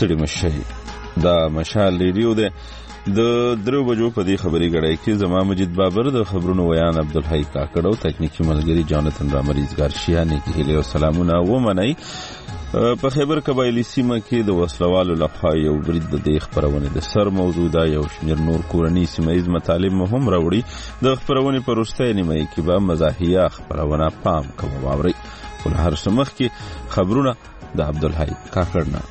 ستړي مشي دا مشال ریډیو ده د 3 بجو په دې خبري غړای کې زما مجید بابر د خبرونو ویان عبدالحی کاکړ او تکنیکی ملګری جانتن رامریزګار شیانه کې هلي او سلامونه ومنئ. په خیبر قبایلی سیمه کې د وسلوالو لخوا یو برید د خبرونه د سر موضوع دا یو شمیر نور کورنی سیمایز مطالب مهم راوړي. د خبرونه په وروستۍ نیمه کې به مزاحیه خبرونه پام کوم واوري. ول هر سمخ کې خبرونه د عبدالحی کاکړ نه.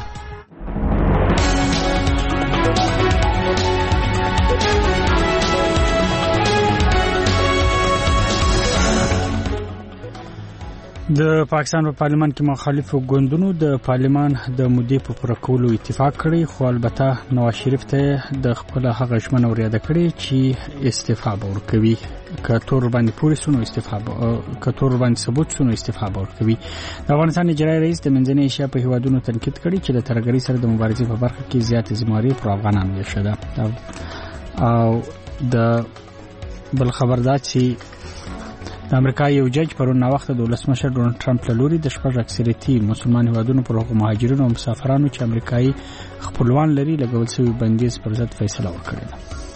د پاکستان په پارلمان کې مخالفو ګوندونو د پارلمان د مودې په پوره کولو اتفاق کړی، خو البته نواز شریف ته د خپل هغه ژمنه ورياده کړې چې استعفا به ورکوي، کتور باندې پوری سونو استعفا کتور باندې ثبوت سونو استعفا به ورکوي. د افغانستان اجرایي رئیس د منځنۍ ایشیا په هیوادونو تنقید کړی چې د ترهګرۍ سره د مبارزې په برخه کې زیاتې ذمہواري پر افغانانو شته. او د بل خبردار چې د امریکا یو جج پرون وخت د ولسمشر ډونالد ټرمپ له لوري د شپږ اکثریتي مسلمان هیوادونو پر حقوقو مهاجرینو او مسافرانو چې امریکایي خپلوان لري لګول شوی بندیز پر ضد فیصله وکړه.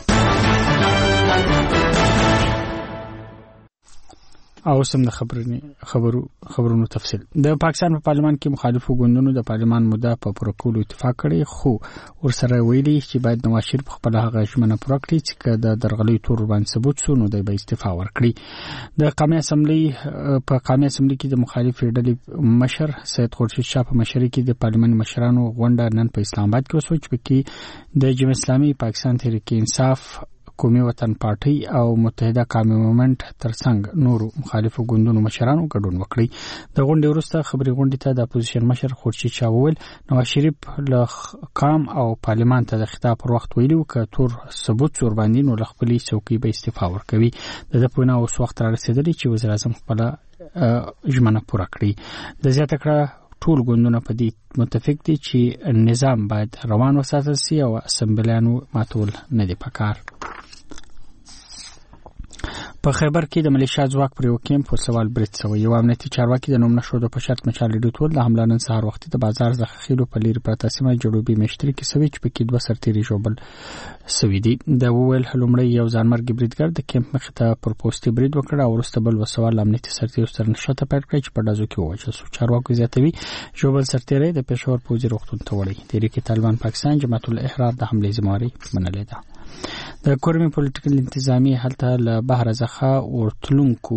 او سم د خبرونو تفصیل. د پاکستان په پارلمان کې مخالفو ګوندونو د پارلمان موده په پوره کولو اتفاق کړی، خو ورسره ویلي چې باید نواز شریف خپل هغه ژمنه پوره کړي چې د درغلۍ تور باندې ثبوت سو نو د استعفا ورکړي. د قومي اسمبلی کې د مخالفو ډلې مشر سید خورشید شاه په مشرۍ کې د پارلمان مشرانو غونډه نن په اسلام آباد کې وسو چې پکې د جمهوریت اسلامي پاکستان تحریک انصاف، قومي وطن پارټي او متحده قومي موومنټ ترڅنګ نورو مخالفو ګوندونو مشرانو ګډون وکړي. د غونډې وروسته خبري غونډې ته د اپوزیشن مشر خورشید شاه وویل نواز شریف له قام او پارلمان ته د خطاب پر وخت ویلو ک تور ثبوت ور باندې نو خپلې څوکۍ به استعفا ورکوي. د پونه اوس وخت را رسیدلی چې وزیر اعظم خپل ژمنه پوره کړي. د زیاته کړه ټول ګوندونه په دې متفق دي چې نظام باید روان وساتل شي او اسمبلیانو ماتول نه دي پکار. په خیبر کې د ملیشیا ځواک پر یو کیمپ په سوال برید شوی. یو امنیتي چارواکي د نوم نشو په شرط مشال ډیټول د حمله نن سهار وخت د بازار ځخخیلو په لیر پرته سیمه جنوبي مشتري کې سوي چې په کې 2 سرتيري جوړل سوي دي. د وویل هلمړی یو ځانمرګ بریدګر د کیمپ مخ ته پر پوسټي برید وکړ او ورسته بل وسوال امنیتي سرتيري سره نشته پیل کړی چې په دازو کې ووجل شو. چارواکي زیاتوي جوړل سرتيري د پېښور پوځي روغتون ته وړي. تحریک طالبان پاکستان جماعت الاحرار د حمله ذمہواري منلې ده. د کورمي پولیټیکل انتظامی حالت له بهر ځخه ورتلونکو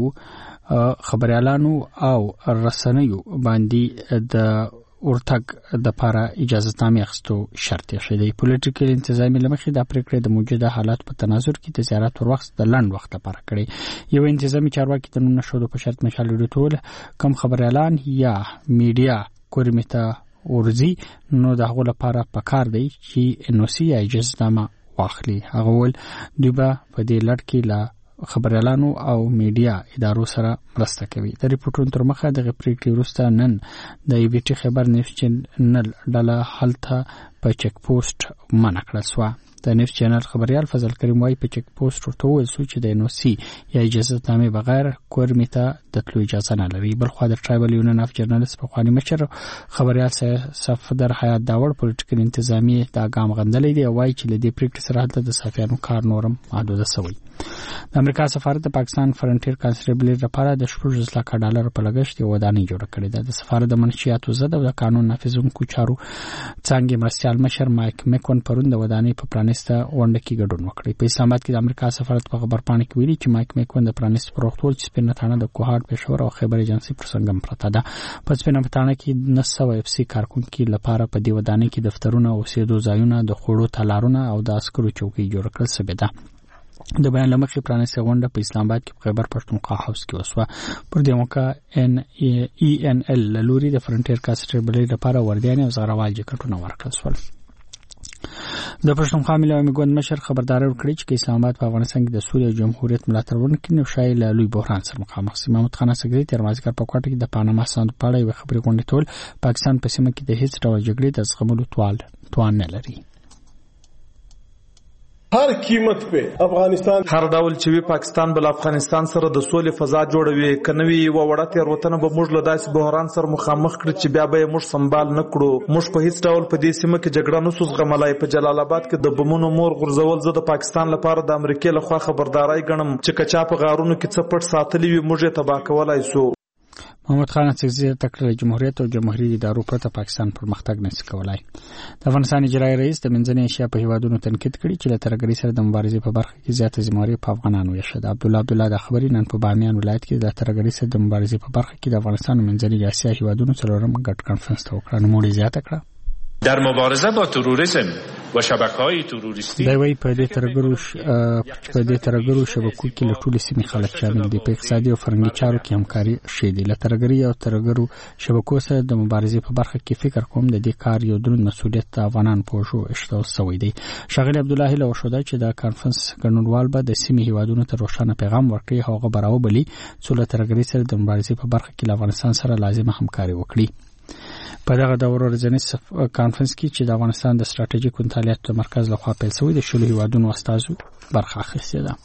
خبريالانو او رسنیو باندې د ورتګ د لپاره اجازه نامې اخستو شرط یې شوی. پولیټیکل انتظامی لمخې د پریکړې د موجوده حالات په تناظر کې د زیارت پر وخت د لند وخت لپاره کړی. یو انتظامی چارواکي د نوم نشو په شرط مشال ډیټول کم خبريالان یا میډیا کورمي ته ورزي نو دغه لپاره پکار دی چې انوسی اجازه نامه واخلي. هغه ول دوی په دې لړ کې لا خبريالانو او میډیا ادارو سره مرسته کوي. د ریپورتونو تر مخه د پریکړې وروسته نن د ایبیټي خبر نیوز چینل ډله حالته په چک پوسټ منع کړل شو. د نیوز چینل خبريال فضل کریم وايي په چک پوسټ ورته ویل شو چې د انوسی یا اجازه نامې بغیر کورمي ته د تلو اجازه نه لري. بل خو د ټرایبل یونین اف جرنالست په خواني مشر خبريال صفدر حیات داور پولیټیکل انتظامی دا ګام غندلې دی او وايي چې د دې پریکړې سره حالت د صحافیانو کار نورم محدود شوی. د امریکا سفارت د پاکستان فرنټیر کانسټیبل لپاره د $4 لک په لګښت یو ودانۍ جوړه کړې ده. د سفارت د منشیاتو زده او د قانون نافذونکو چارو څنګه مرستيال مشر مایک میکون پرون د ودانۍ په پرانسته غونډه کې ګډون وکړي. په اسلام آباد کې د امریکا سفارت په خبرپاڼه کې ویلي چې مایک میکون د پرانست پروختول چې په نتانه د کوهاټ پېښور او خیبر ایجنسی پر څنګه پرته ده. په سپینه کې 900 اف سي کارکونکو لپاره په دې ودانۍ کې دفترونه او سیدو ځایونه د خوړو تالارونه او د عسکرو چوکۍ جوړ کړل شوی ده. د بیان لمخې پرانست غونډه په اسلام آباد کې په خیبر پښتونخوا هاوس کې وسوه. پر دې موقع NENL لوري د فرنټیر کانسټیبل لپاره وردیانې او زغروال جکټونه ورکړل شول. د پښتونخوا ملي عوامي ګوند مشر خبرداري ورکړي چې اسلام آباد په افغانستان کې د سولې او جمهوریت ملاتړ ونکړي نو شایي له لوی بحران سره مخامخ شي. محمود خان اسګری تر مازیګر په کوټه کې د پاناما ساند په اړه یو خبري غونډه ټول پاکستان په سیمه کې د هیڅ ډول جګړې د زغملو توان نه لري. هر قیمت په افغانستان هر ډول چې وی پاکستان بل افغانستان سره د سولې فضا جوړوي کنوي و وړه تیروتنه به موږ له داسې بحران سره مخامخ کړ چې بیا به موږ سنبال نه کړو. موږ په هیڅ ډول په دې سیمه کې جګړه نه سوس غملای. په جلال آباد کې د بمونو مور غرزول زه د پاکستان لپاره د امریکای لخوا خبرداري ګڼم چې کچا په غارونو کې څه پټ ساتلی وي موږ یې تباه کولای شو. محمد خان اڅکزي تکړه جمهوریت او جمهوریت ادارو پرته پاکستان پرمختګ نشي کولای. د افغانستان اجرایي رئیس د منځنۍ ایشیا په هیوادونو تنقید کړی چې له ترهګرۍ سره د مبارزې په برخه کې زیاته ذمہواري په افغانانو وشد. عبدالله د خبري نن په بامیان ولایت کې د ترهګرۍ سره د مبارزې په برخه کې د افغانستان منځنۍ ایشیا هیوادونو څلورم ګډ کانفرنس ته وکړ. نو موږ زیاته کړه در مبارزه با تروریسم و شبکه‌های تروریستی دا وی په دې ترهګرو شبکو کې له ټولو سیمې خلک شامل دي. په اقتصادي او فرهنګي چارو کې همکاري شوې. له ترهګرۍ او ترهګرو شبکو سره د مبارزې په برخه کې فکر کوم د دې کار یو دروند مسؤلیت د افغانان په شو اشتو سوی دی. شاغلی عبدالله له وشوده چې د کانفرنس ګډونوال به د سیمې هیوادونو ته روښانه پیغام ورکړي هغه براوبلی چې له ترهګرۍ سره د مبارزې په برخه کې له افغانستان سره لازمه همکاري وکړي. په دغه دور ورځنی کانفرنس کې چې د افغانستان د ستراتیژیک مطالعاتو مرکز لخوا پیل شوی د شلو هیوادونو استازو برخه اخیستې ده.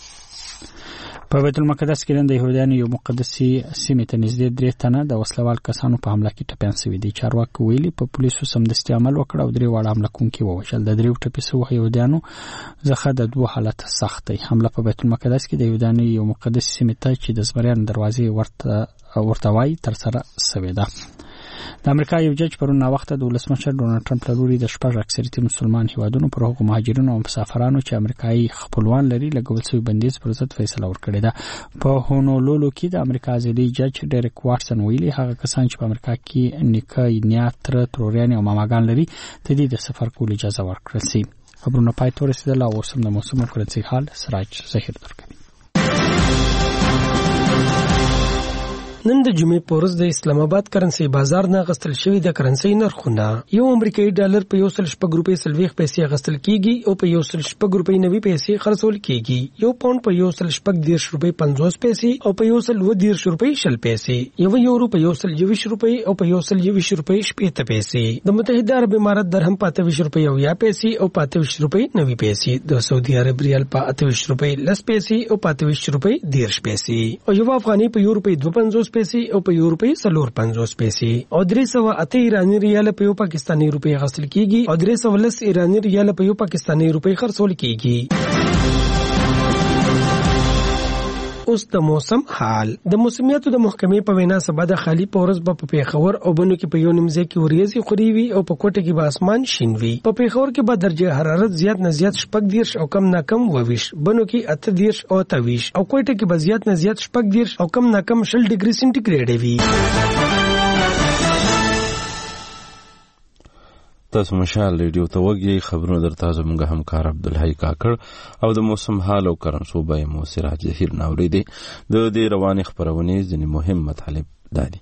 په بیت المقدس کې د یهودانو یو مقدسي سیمې ته نږدې 3 تنه د وسلوال کسانو په حمله کې ټپيان شوي دي. چارواکي ویلي په پولیسو سمدستي عمل وکړ او 3 واړه حمله کوونکي ووژل. د 3 ټپي شوو یهودانو څخه د 2 حالت سخت دی. حمله په بیت المقدس کې د یهودانو یو مقدسي سیمې ته چې د زمریانو دروازې ورته وای تر سره شوې ده. د امریکا یو جج پرون نا وخت د ولسمشر ډونالد ټرمپ لوري د شپږ اکثریتي مسلمان هیوادونو پر هغو مهاجرینو او مسافرانو چې امریکایي خپلوان لري لګول شوی بندیز پر ضد فیصله ورکړې ده. په هونولولو کې د امریکا ځلې جج ډیرک واټسن ویلي هغه کسان چې په امریکا کې نیکه نیا تر تروريان او ماماګان لري ته د سفر کول اجازه ورکړل شي. خبرونه پای ته رسیدل او اوس هم د موسم او کرنسي حال سراج ظهیر درکوي. نن د جمعې په ورځ د اسلام آباد کرنسي بازار نه غستل شوی د کرنسي نرخونه یو امریکایي ډالر په 1.6 روپۍ سلويخ پیسې غستل کیږي او په 1.6 روپۍ 90 پیسې خرڅول کیږي. یو پاوند په 1.6 روپۍ 50 پیسې او په 1.10 روپۍ 60 پیسې. یو یورو په 1.20 روپۍ او په 1.20 روپۍ 70 پیسې. د متحده عرب امارات درهم په 28 روپۍ 90 پیسې او په 28 روپۍ 90 پیسې. د سعودي عرب ریال په 28 روپۍ 10 پیسې او په 28 روپۍ 10 پیسې. او یو افغاني په 1 روپۍ 2.50 پیسې او په یو روپۍ 4.50 پیسې. او 308 ایرانی ریال په یو پاکستانی روپۍ غسل کیږي او 310 ایرانی ریال په یو پاکستانی روپۍ خرڅول کیږي. اوس د موسم حال. د موسمیاتو د محکمې په وینا سبا د خالی پورز په پیښور او بنو کې په یو نیمځه کې وریځي خوريوي او په کوټه کې به اسمان شین وي. په پیښور کې به درجه حرارت زیات نه زیات 14 او کم نه کم 20، بنو کې 28 او 23 او کوټه کې به زیات نه زیات 14 او کم نه کم 0 ډیګري سنټیګریډ وي. تاسو مشال ریډیو ته وګورئ. خبرونه درته زموږ همکار عبدالحی کاکړ او د موسم حال او کرنسو به مو سراج ظهیر ناوړي دي. د دې رواني خبرونه ځینې مهم مطالب دادي.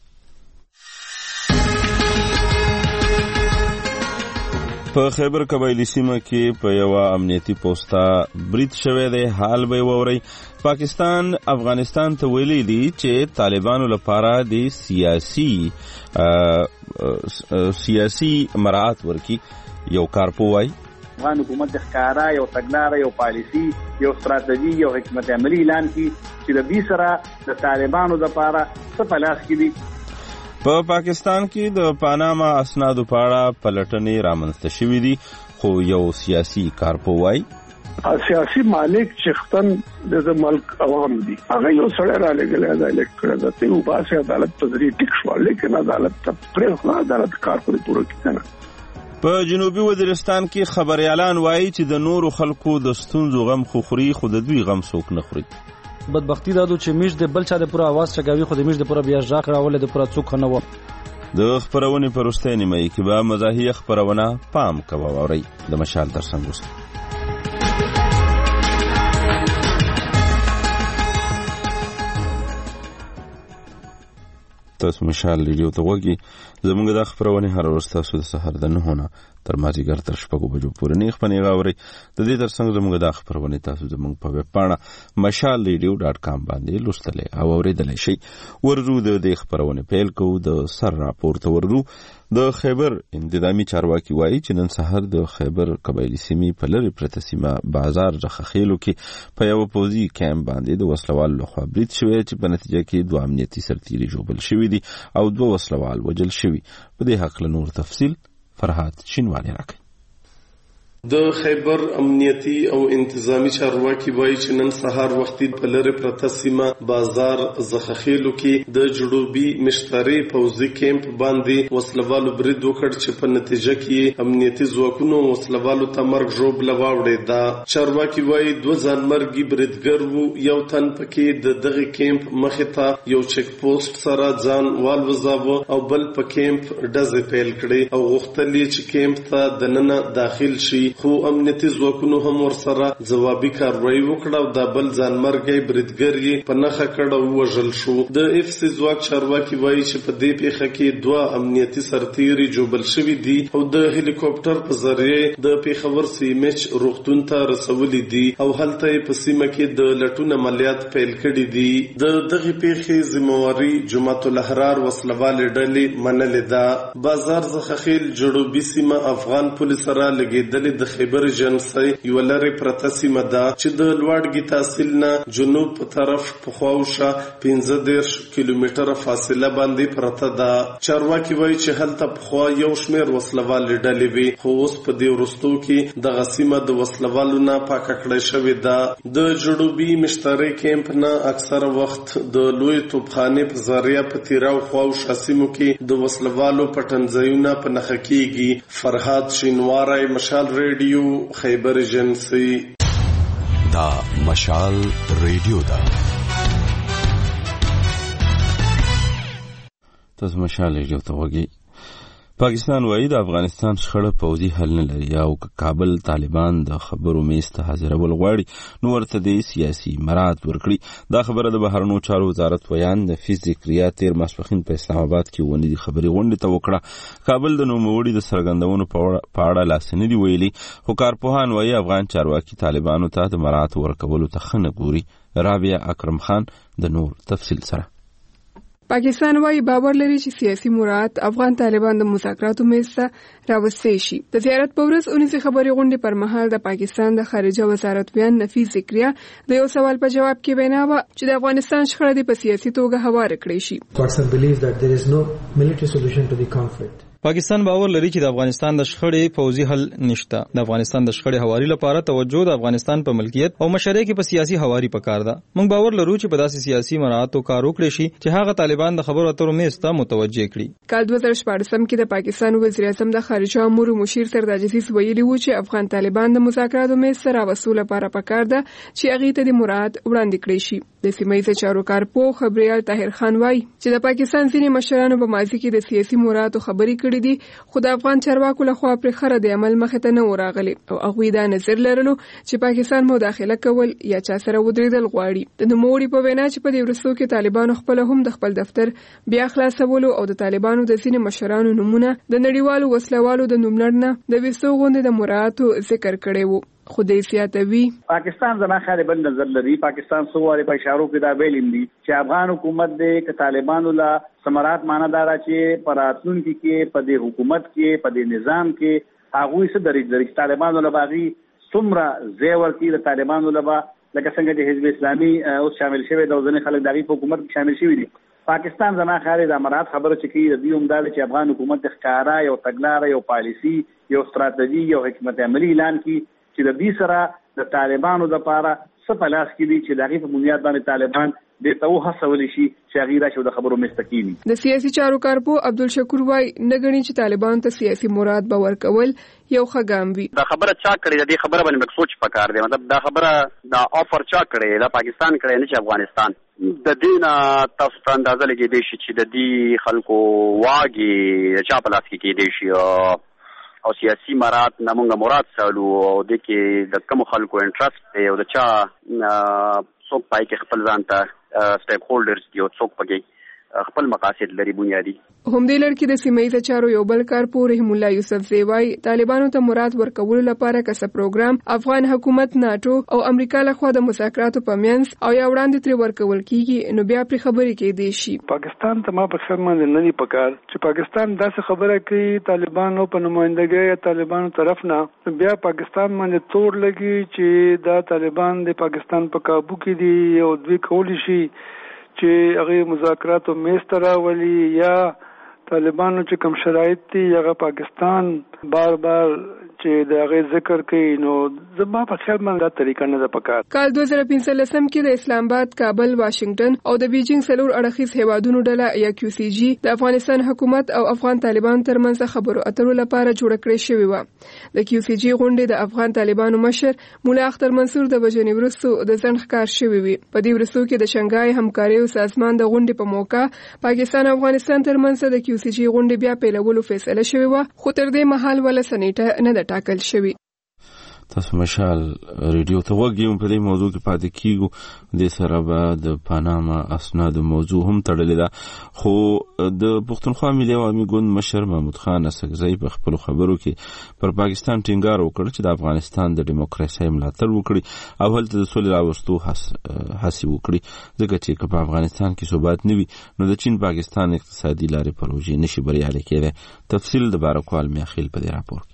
په خیبر قبایلی سیمه کې په یو امنیتي پوسټا برید شوی دی. حال به ووري. پاکستان افغانستان ته ویلي دي چې طالبانو لپاره د سیاسي مراعات ورکی یو کارپوای. افغان حکومت د ښکارا یو تګلارې یو پالیسي یو ستراتیژي یو حکمت عملی اعلان کی چې د دې سره د طالبانو لپاره څه پلاس کړي. په پاکستان کې د پاناما اسنادو په اړه پلټنې رامنځته شوې دي خو یو سیاسي کارپوای سیاسي مالک چختن د ملک عوام دي هغه یو سره را لګل دا الیکټ کړه ته یو باسه عدالت په ذریعہ ټیک شو لیکن عدالت پرې عدالت کار کوي پوره کړه. په جنوبي وزیرستان کې خبريالان وایي چې د نورو خلکو د ستونزو غم خوري خو د دوی غم څوک نه خوري. بدبختی دا چې میش د بل چا د پوره आवाज چګاوي خو د میش د پوره بیا ځاق راول د پوره څوک نه و. د خبرونه پرسته نیمه کې به مزاحیه خبرونه پام کوي اوري د مشال ترڅنګ وست. تاسو مشال ریډیو ته وګورئ. زموږ د خبرونه هر ورځ تاسو د سحر د 9 نه تر مازیګر تر 6 بجو پورې نه خبرونه غاوري. د دې ترڅنګ زموږ د خبرونه تاسو زموږ په ویب پاڼه mashalradio.com باندې لوستلې او اوریدلې شي. ورزو د خبرونه پیل کوو. د سر راپورته ورزو د خیبر انتظامی چارواکي وایي چې نن سهار د خیبر قبایلی سیمې په لرې پرته سیمه بازار ځخخېلو کې په یو پوځي کیمپ باندې د وسلوال لخوا برید شوی چې په نتیجه کې 2 امنیتي سرتیري ژوبل شوي دي او 2 وسلوال وژل شوي. په دې هکله نور تفصیل فرهاد شینوالي راکړي. د خیبر امنیتی او انتظامی چارواکي وایي چې نن سهار وختي په لرې پرته سیمه بازار ځخخېلو کې د جنوبي مشتري پوځي کیمپ باندې وسلوالو برید وکړ چې په نتیجه کې امنیتي ځواکونو وسلوالو ته مرګ ژوبله واوړېده. چارواکي وایي 2 ځانمرګي بریدګر وو، یو تن پکې د دغه کیمپ مخې ته یو چیک پوسټ سره ځان والوزاوه او بل په کیمپ ډزې پیل کړې او غوښتل یې چې کیمپ ته دننه داخل شي، خو امنیتي ځواکونو هم ورسره ځوابي کاروایی وکړه او د بل ځانمرګی بریدګر یې په نښه کړ او وژل شو. د اف سی ځواک چارواکي وایي چې په دې پیښه کې 2 امنیتي سرتیري ژوبل شوي دي او د هلیکوپټر په ذریعه د پیښور سیمچ روغتون ته رسولي دي او هلته په سیمه کې د لټون عملیات پیل کړي دي. د دغه پیښې ذمہواری جماعت الاحرار وسلوال ډلې منلې ده. بازار ځخخېل جنوبي سیمه افغان پولیس سره لګیدلې د خیبر جنسي یو لري پرته سیمه ده چې د لوړګي تحصیل نه جنوب په طرف په خواوشه 15 کیلومتره فاصله باندې پرته ده. چارواکي وایي چې هلته په خوا یو شمېر وسلوال ډلې وي، خو اوس په دې وروستو کې د غسیمه د وسلوالو نه پاکه کړې شوې ده. د جنوبي مشتري کیمپ نه اکثره وخت د لوی توپخانې په ذریعه په تیراو خواوشه سیمو کې د وسلوالو پټنځایونه په نښه کېږي. فرهاد شینواری، مشال ریډیو، خیبر ایجنسی. دا مشال ریډیو دا تاسو مشال ریډیو ته وګورئ. پاکستان وایي د افغانستان شخړه پوځي حل نه لري او کابل طالبان د خبرو میز ته حاضرول غواړي نو ورته د سیاسي مراد ورکړي. دا خبره د بهرنیو چارو وزارت ویان د فزیکریا تیر ماسپښین په اسلام آباد کې ونې خبري غونډه ته وکړه. کابل د نوموړي د سرګندونو په اړه لاسنی دی ویلي، خو کارپوهان وایي افغان چارواکي طالبانو ته د مراد ورکولو ته خنه ګوري. رابعه اکرم خان د نور تفصیل سره. پاکستان وايي باور لري چې سیاسي مراد افغان طالبان د مذاکراتو میز ته راوستي شي. د زیارت په ورځ اونیزه خبري غونډې پر مهال د پاکستان د خارجه وزارت ویان نفیس ذکریا د یو سوال په جواب کې وینا و چې د افغانستان شخړه په سیاسي توګه هوار کړی شي. Pakistan believes that there is no military solution to the conflict. پاکستان باور لري چې د افغانستان د شخړې پوځي حل نشته. د افغانستان د شخړې هواري لپاره توجه د افغانستان په ملکیت او مشرۍ کې په سیاسي هواري پکار ده. موږ باور لرو چې په داسې سیاسي مراعاتو کار وکړي شي چې هغه طالبان د خبرو اترو میز ته متوجه کړي. کال 2014 کې د پاکستان وزیر اعظم د خارجه امور مشیر سردار عزیز ویلي و چې افغان طالبان د مذاکراتو میز سره وصول لپاره پکار ده چې هغه ته د مراد وړاندې کړي شي. د سیمایي چارو کارپو خبريال طاهر خان وایي چې د پاکستان ځینې مشرانو په ماضي کې د سیاسي مرادو خبرې کړې دي، خو د افغان چارواکو لخوا پر خره د عمل مخه ته نه وراغلي او هغه دا نظر لرلو چې پاکستان مداخله کول یا چا سره ودرېدل غواړي. د نوموړي په وینا چې په دې ورسو کې طالبانو خپل هم د خپل دفتر بیا خلاصولو او د طالبانو د ځینې مشرانو نمونه د نړیوالو وسلوالو د نوملړ د وسو غونډې د مراتو ذکر کړي وو. خدای سیاتوي پاکستان زما خالي بل نظر لري. پاکستان سواره په اشارو کې دا ویلیم دي چې افغان حکومت د طالبانو لا سمرات معنادار چې پراتون کې په دې حکومت کې په دې نظام کې هغه څه درې طالبانو له باغی څومره زیور کې د طالبانو له با لکه څنګه د حزب اسلامي او شامل شوی د ځینې خلک دغه حکومت کې شامل شوی دي. پاکستان زما خالي د امارات خبره چې کوي د دې همدار چې افغان حکومت د ښکارا یو تګلارې یو پالیسی یو ستراتیژي یو حکمت عملی اعلان کی چې د دې سره د طالبانو د لپاره څه پلاس کې دي چې دغه په بنیاد باندې طالبان د توه هڅول شي چې غیره شو د خبرو مستقیمی. د سیاسي چارو کارپو عبدالشکور وای نګړي چې طالبان ته سیاسي مراد باور کول یو خګام وي. دا خبره چا کړې د خبره باندې مکسوچ پکار دی، مطلب دا خبره دا افر چا کړې دا پاکستان کړې نه چې افغانستان د دین تاسو ته اندازه لګې دی چې د دې خلکو واګي چا پلاس کې دی شي او سیاسي مراد نمونږه مراد سالو او د کې د کوم خلکو انټرست دی او د چا څوک پای کې خپل ځان ته سټیک هولډرز دی او څوک پکې خپل مقاصد لري بنیادی. همدې لړ کې د سیمه‌ییزو چارو یو بل کارپور رحیم الله یوسف زیوای طالبانو ته مراد ورکول لپاره کسب پروګرام افغان حکومت ناتو او امریکا لخوا د مذاکراتو په منځ او یا وړاندې تر ورکول کیږي نو بیا پر خبرې کې دی شي. پاکستان ته ما په خبره نه دی پکار چې پاکستان داسې خبره کوي طالبانو په نمائندګۍ طالبانو طرف نه بیا پاکستان باندې تور لګي چې دا طالبان د پاکستان په کابو کې دي او دوی کولی شي چې هغه مذاکرات او میز تراولي یا طالبانو چې کوم شرایط دي هغه پاکستان بار چې د هغه ذکر کوي نو زما په خیال باندې دا طریقه نه ده پکار. کال 2015 کې د اسلام آباد، کابل، واشنگټن او د بیجینګ څلور اړخیز هیوادونو ډله یا QCG د افغانستان حکومت او افغان طالبانو ترمنځ خبرو اترو لپاره جوړ کړې شوې و. د QCG غونډې د افغان طالبانو مشر مولا اختر منصور د وژنې وروسته د ځنډ ښکار شوې وي. په دې وروسته کې د شنګای همکاري سازمان د غونډې په موقع پاکستان او افغانستان ترمنځ د QCG غونډې بیا پیلولو فیصله شوې و، خو تر دې مهال ولا سنیټه نه ټاکل شوی. تاسو مشال ریډیو ته وګورئ په دې موضوع کې پاتې کیږو د سره به د پاناما اسناد موضوع هم تړلې ده خو د پښتونخوا ملي عوامي ګوند مشر محمود خان اسکزی په خپل خبرو کې پر پاکستان ټینګار وکړ چې د افغانستان د دیموکراسي ملاتړ وکړي او هلته د سولې راوستو هڅې وکړي ځکه چې په افغانستان کې ثبات نه وي نو د چین پاکستان اقتصادي لارې پروژې نشي بریالي کېدای. تفصیل د بارکوال میاخیل په دې راپور.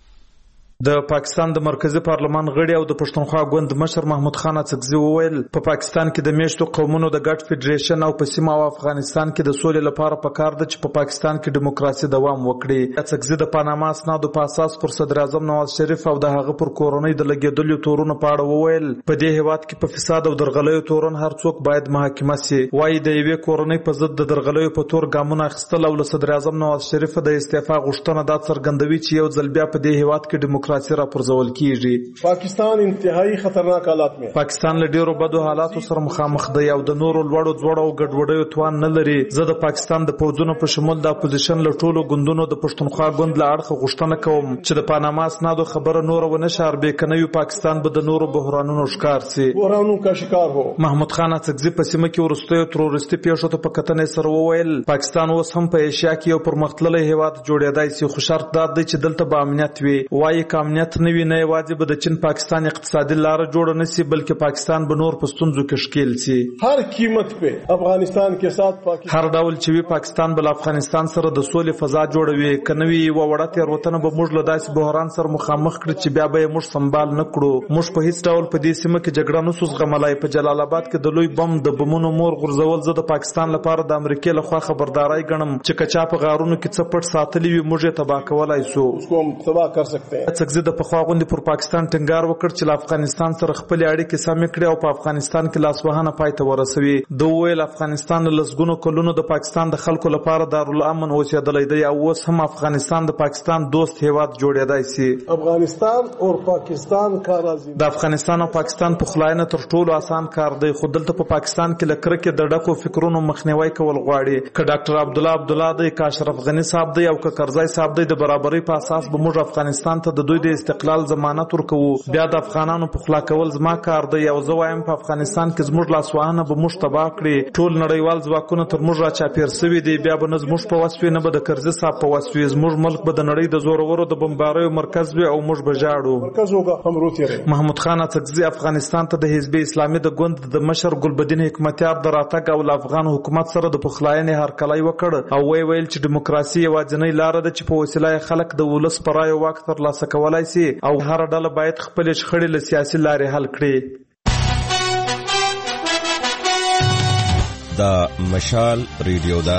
د پاکستان د مرکزی پارلمان غړي او د پښتونخوا ګوند مشر محمود خان اڅکزي وویل په پاکستان کې د میشتو قومونو د ګډ فدریشن او په سیمه او افغانستان کې د سولې لپاره پکار ده چې په پاکستان کې دیموکراسي دوام وکړي. اڅکزي د پاناما اسنادو په اساس پر صدر اعظم نواز شریف او د هغه پر کورنۍ د لګیدلو تورونو په اړه وویل په دې هیواد کې په فساد او درغلیو تورن هر څوک باید محاکمه شي. وايي د یوې کورنۍ په ضد د درغلیو په تور ګامونه اخیستل او له صدر اعظم نواز شریف د استعفا غوښتنه دا څرګندوي چې یو ځل بیا په دې هیواد کې دیموکراسي راپرځول کیږي. پاکستان انتهایی خطرناک حالات میں پاکستان له ډیرو بدو حالاتو سره مخامخ دی او د نورو لوړو ځوړو ګډوډیو توان نه لري. زه د پاکستان د پوځونو په شمول د اپوزیشن له ټولو ګوندونو د پښتونخوا ګوند له اړخه غوښتنه کوم چې د پاناما اسنادو خبره نور ونه شاربې کنه یو پاکستان به د نورو بحرانونو ښکار سي بحرانونو کا شکار هو. محمود خان اڅکزي په سیمه کې ورستیو تروریستي پیښو ته په کتنې سره وویل پاکستان اوس هم په ایشیا کې یو پرمختللی هیواد جوړېدای سي خو شرط دا دی چې دلته به امنیت وي. وايي که امنیت نه وي نه یوازې به د چین پاکستان اقتصادي لار جوړ نه سي بلکې پاکستان به نور په ستونزو کې ښکیل سي. هر قیمت په افغانستان کې سات پاکستان هر ډول چې وي پاکستان بل افغانستان سره د سولې فضا جوړوي کنوي و وړه تیروتنه به موږ له داسې بحران سره مخامخ کړي چې بیا به موږ سنبال نه کړو. موږ په هیڅ ډول په دې سیمه کې جګړه نه سو زغملای. په جلال آباد کې د لوی بم د بمونو مور غورځول زه د پاکستان لپاره د امریکا لخوا خبرداري ګڼم چې کچا په غارونو کې څه پټ ساتلی وي موږ یې تباہ کولای سو. उसको हम तबाह कर सकते हैं. څنګه د پخوا غوندي پر پاکستان ټینګار وکړ چې افغانستان سره خپل اړیکې سم کړي او په افغانستان کې لاسوهانه پای ته ورسوي. د ویل افغانستان لسګونو کلونو د پاکستان د خلکو لپاره دارالامن اوسېدلای دی او اوس هم افغانستان د پاکستان دوست هیواد جوړېدای سي. افغانستان او پاکستان کار راځي. د افغانستان او پاکستان په خلاینه تر ټولو آسان کار دی خو دلته په پاکستان کې لکره کې د ډکو فکرونو مخنیوي کول غواړي. ک ډاکټر عبدالله دی ک اشرف غنی صاحب دی او ک کرزای صاحب دی د برابرۍ په اساس به موږ افغانستان ته د دوی د استقلال ضمانت ورکوو. بیا د افغانانو په خلا کول زما کار دی او زه وایم په افغانستان کې زموږ لاسوهانه به موږ تباہ کړي. ټول نړیوال ځواکونه تر موږ را چاپیر سوي دي بیا به نه زموږ په وسوي نه به د کرزي صاحب په وسوي. زموږ ملک به د نړۍ د زورورو د بمباریو مرکز وي او موږ به ژاړو. محمود خان اڅکزي افغانستان ته د حزب اسلامي د ګوند د مشر ګلبدین حکمتیار د راتګ او افغان حکومت سره د پخلاینې هرکلی وکړ او ویل چې دیموکراسي یوازینۍ لار ده چې په وسیله خلک د ولس پر رایو واک ترلاسه کولای سي او هر ډله باید خپل شخړې له سیاسي لارې حل کړي. دا مشال ریډیو ده.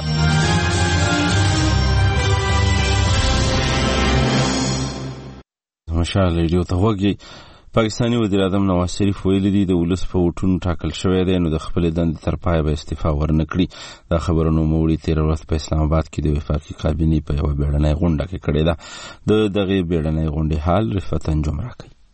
مشال ریډیو ته وګورئ. پاکستانی وزیر اعظم نواز شریف ویلي دي د ولس په ووټونو ټاکل شوی دی نو د خپل دندې تر پایه به استعفا ورنه کړي. دا خبره نوموړي تېره ورځ په اسلام آباد کې د وفاقي کابینې په یوه بیړنۍ غونډه کې کړې ده. د دغې بیړنۍ غونډې حال رفعت انجم راکوي.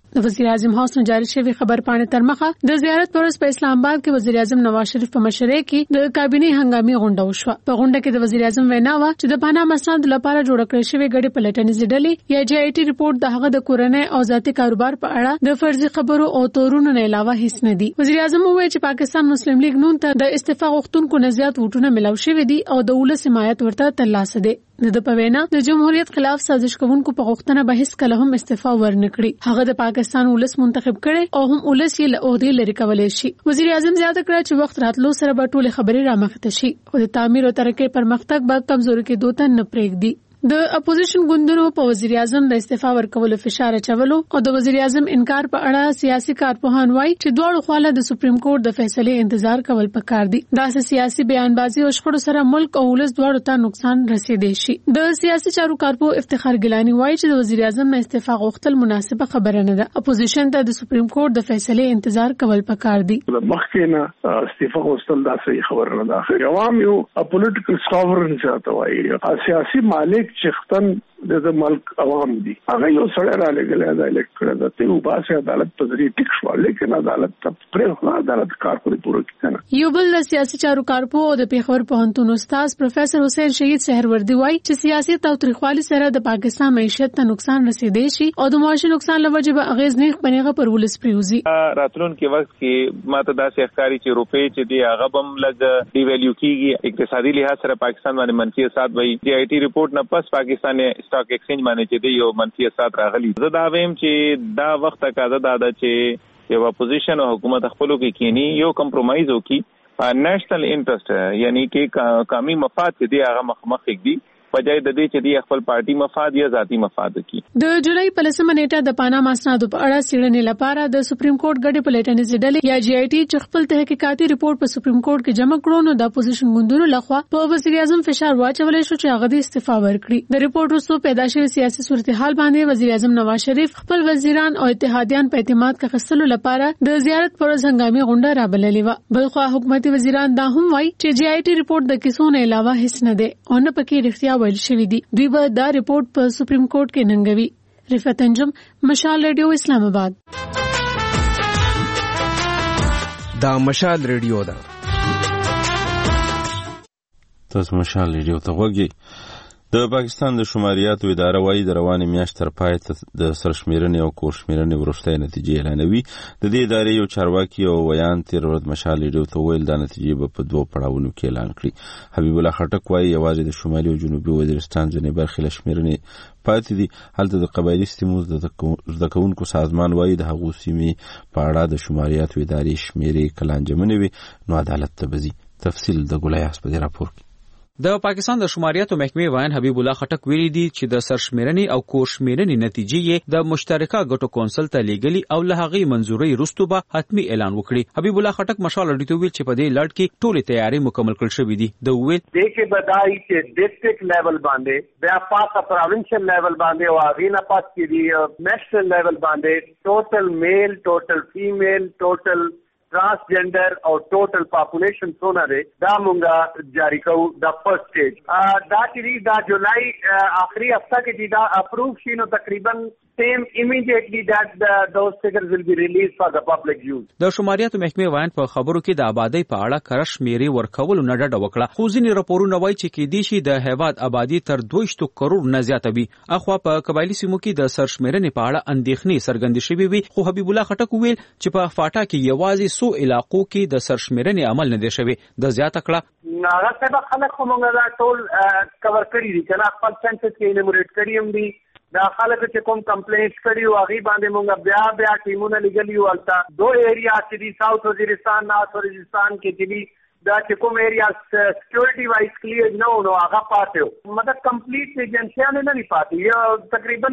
د وزیر اعظم هاوس نه جاری شوی خبر پاڼې تر مخه د زیارت پر په اسلام آباد کې وزیر اعظم نواز شریف په مشرۍ کې د کابینه هنګامي غونډه وشوه. په غونډه کې د وزیر اعظم وینا و چې د پانا مسند لپاره جوړ کړی شوی غړي پلټنیز ډلې یا GIT ریپورت د هغه د کورنۍ او ذاتي کاروبار په اړه د فرضي خبرو او تورونو نه علاوه هیڅ نه دي. وزیر اعظم وویل چې پاکستان مسلم لیگ نون ته د استعفا غوښتونکو نه زیات ووټونه ملاو شوي دي او د ولس حمایت ورته ترلاسه دی. د په وینا د جمهوریت خلاف سازش کوونکو په غوښتنه به هیڅ کله هم استعفا ورنکړي. هغه د پاکستان ولس منتخب کړي او هم ولس یې له عہدې لري کولای شي. وزیر اعظم زیاته کړه چې وخت راتلو سره به ټول خبرې رامخته شي او د تعمیر او ترقۍ پرمختګ به کمزوري کېدو ته نه پرېږدي. د اپوزیشن ګوندونو په وزیر اعظم د استعفا ورکولو فشار اچولو او د وزیر اعظم انکار په اړه سیاسي کارپوهان وایي چې دواړو خواله د سپریم کورټ د فیصلې انتظار کول پکار دي. دا سیاسي بیانبازي او شخړو سره ملک او ولس دواړو ته نقصان رسیدي شي. د سیاسي چارو کارپو افتخار ګیلانی وایي چې د وزیر اعظم نه استعفا غوښتل مناسبه خبره نه ده. اپوزیشن ته د سپریم کورټ د فیصلې انتظار کول پکار دي. مخکې نه استعفا غوښتل دا صحیح خبره نه ده. عوام یو پولیټیکل ساورن چاته وایي سیاسي مالک چختن د ملک عوام دي. هغه یو سره را لګل دا الیکټ کړه د ته وباسه عدالت په ذریعہ ټیک شو لیکن عدالت پرې عدالت کار کوي پوره کړه. یو بل د سیاسي چارو کارپو او د پیښور پوهنتون استاد پروفیسور حسین شهید سحروردی وایي چې سیاسي تاوتریخوالي سره د پاکستان معیشت ته نقصان رسیدي شي او د معاشي نقصان لوجه به اغیز نه بنېغه پر ولس پریوزي. راتلون کې وخت کې ماته داسې ښکاری چې روپې چې دی هغه بم لګ ډی ویلیو کیږي اقتصادي لحاظ سره پاکستان باندې منفي اثرات وایي. GIT ریپورت نه پس پاکستان سٹاک ایکسچینج باندې چې دی یو منفي اثرات راغلي. زه دا وایم چې دا وخت تقاضا ده چې یو اپوزیشن او حکومت خپلو کې کینی یو کمپرومایز وکي نېشنل انټرست یعنی کې قومي مفاد چې دی هغه مخ دی بجای د دې چې دی خپل پارټي مفاد یا ذاتی مفاد کی. د جولای په 10 نیټه د پاناما اسنادو په اړه څېړنې لپاره د سپریم کورټ غړي پلټنیز ډلې یا GIT چې خپل تحقیقاتي ریپورت په سپریم کورټ کې جمع کړو نو د اپوزیشن ګوندونو لخوا په وزیر اعظم فشار واچولای شو چې هغه د استعفا ورکړي. د ریپورت وروسته پیدا شوی سیاسي صورتحال باندې وزیر اعظم نواز شریف خپل وزیران او اتحادیان په اعتماد کې خستلو لپاره د زیارت پر هنګامي غونډه رابللې و. بلخو حکومتي وزیران دا هم وایي چې GIT ریپورت د کیسو نه علاوه هیڅ نه دی او نه پکې رښتیا ویل شوی دی. دوی به دا ریپورت په سپریم کورټ کې ننګوي. رفعت انجم، مشال ریډیو، اسلام آباد. دا مشال ریډیو ده. تاسو مشال ریډیو ته وګورئ. د پاکستان د شماریاتو اداره وايي د روانې میاشت تر پای ته د سرشمیرنې او کورشمیرنې وروستۍ نتیجې اعلانوي. د دې ادارې یو چارواکي او ویان تیر ورځ مشال ریډیو ته ویل دا نتیجې به په 2 پړاوونو کې اعلان کړي. حبیب الله خټک وايي یوازې د شمالي او جنوبي وزیرستان ځینې برخې له شمیرنې پاتې دي. هلته د قبایلي سیمو زده کوونکو سازمان وايي د هغو سیمې په اړه د شماریاتو ادارې شمیرې کله انجمنې وي نو عدالت ته به ځي. تفصیل د ګلایاس په دې راپور کې. د پاکستان د شماریاتو محکمې وایي حبیب الله خټک ویلي دي چې د سرشمیرنې او کورشمیرنې نتیجې یې د مشترکه ګټو کونسل ته لیږلي او له هغې منظورۍ وروسته به حتمي اعلان وکړي. حبیب الله خټک مشال ریډیو ته ویل چې په دې لړ کې ټولې تیاري مکمل کړل شوې دي. د ویل دغه بدایي چې ډیسټریکټ لیول باندې بیا پاسه پروینشل لیول باندې او اغینا پاس کې دی نیشنل لیول باندې ټوټل میل ټوټل فیمیل ټوټل ट्रांसजेंडर और टोटल पॉपुलेशन सोना रे दा मुंगा जारी कऊ द फर्स्ट स्टेज दा चिरी दा जुलाई आखिरी हफ्ता के जीदा अप्रूव शीनो तकरीबन same immediately that those figures will be released for the public use. د شماریاتو محکمې وایي په خبرو کې د آبادی په اړه کرش میری ورکول نه ډډه وکړه. خو ځینې راپورونه وایي چې کې دي شي د هیواد آبادی تر 200 کروڑ نه زیاته وي. اخوا په قبایلی سیمو کې د سرشمیرنې په اړه اندېښنې څرګندې شوې وي. خو حبیب الله خټک ویل چې په فاټا کې یوازې 100 علاقو کې د سرشمیرنې عمل نه دی شوی. د زیاته کړه هغه څه خلک کومه ټول کور کړی دي کنه خپل سنسس کې انومریټ کړی هم دي. دا خلک چې کوم کمپلینټ کړي او هغه باندې مونږ بیا ټیمونه لګلی او البته 2 ایریا چې دي ساوث وزیرستان نارث وزیرستان کې دي دا چې کوم ایریا سکیورټي وایز کلیئر نو هغه پاتې مطلب کمپلیټ ایجنسیان نه پاتې یو تقریبا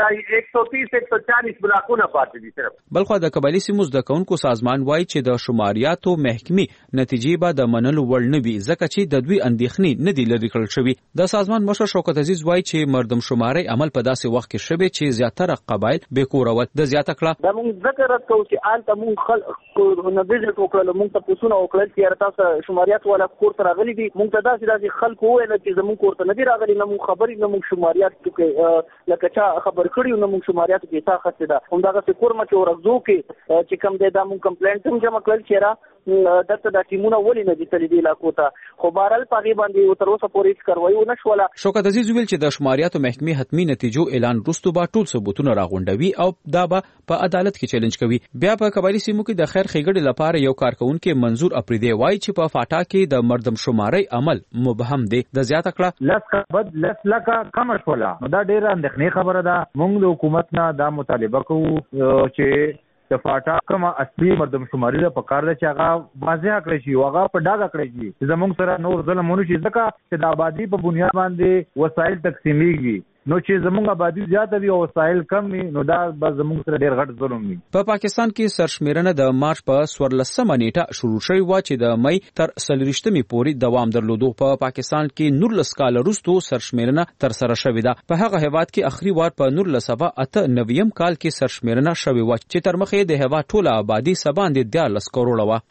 130-140 بلاکونه پاتې دي صرف. بلخو د قبایلی سیمو د کونکو سازمان وایي چې د شماریاتو محکمې نتیجې به د منلو وړ نه وي ځکه چې د دوی اندېښنې نه دي لرې کړل شوي. د سازمان مشر شوکت عزیز وایي چې مردم شماري عمل په داسې وخت کې شوی چې زیاتره قبایل بې کوره ول. د زیاته کړه دا موږ ذکر کوو چې آلته موږ خلک نه ویزټ وکړل موږ ته پوښتنه وکړل چې تاسو شماریات والا کور ته راغلي دي مونږ ته داسې خلکو وویل چې زموږ کور ته نه دي راغلي نه مونږ خبرې نه مونږ شماریات کې لکه چا خبر کړي نه مونږ شماریات کې تا خسته ده همدغه کور مکه ورغزو کې چې کوم دی دا مونږ کمپلینټ هم جمع کړل چې را دته د ټیمونه ولې نه دي تللی دی علاقو ته خو بهرحال پاغي باندې تر اوسه پورې هیڅ کاروایی ونه شوله. شوکت عزیز ویل چې د شماریاتو محکمې حتمی نتیجو اعلان وروسته به ټول ثبوتونه راغونډوي او دا به په عدالت کې چیلنج کوي. بیا په قبایلی سیمو کې د خیر ښېګړې لپاره یو کارکونکو منظور اپریدي وایي چې په فاټا کې د مردم شماري عمل مبهم دی. د زیاته کړه لس کبد لس لکه کم شولا دا ډیره اندېښنې خبره ده. موږ د حکومت نه دا مطالبه کوو چې د فاټا کومه اصلي مردم شماري د پکار ده چې هغه واضح کړی شي او هغه په ډاګه کړی شي. زموږ سره نور ظلم ونه شي ځکه چې د آبادی په بنیاد باندې وسایل تقسیمیږي نو چې زموږ آبادی زیاته وي او وسایل کم وي نو دا به زموږ سره ډیر غټ ظلم وي. په پاکستان کې سرشمیرنه د مارچ په 14مه نیټه شروع شوې و چې د مې تر 30مې پورې دوام درلودو. په پاکستان کې 19 کال وروسته سرشمیرنه تر سره شوې ده. په هغه هیواد کې اخري وار په 1998 کال کې سرشمیرنه شوې و چې تر مخه د هیواد ټوله آبادی سباندې 14 کروڑه و.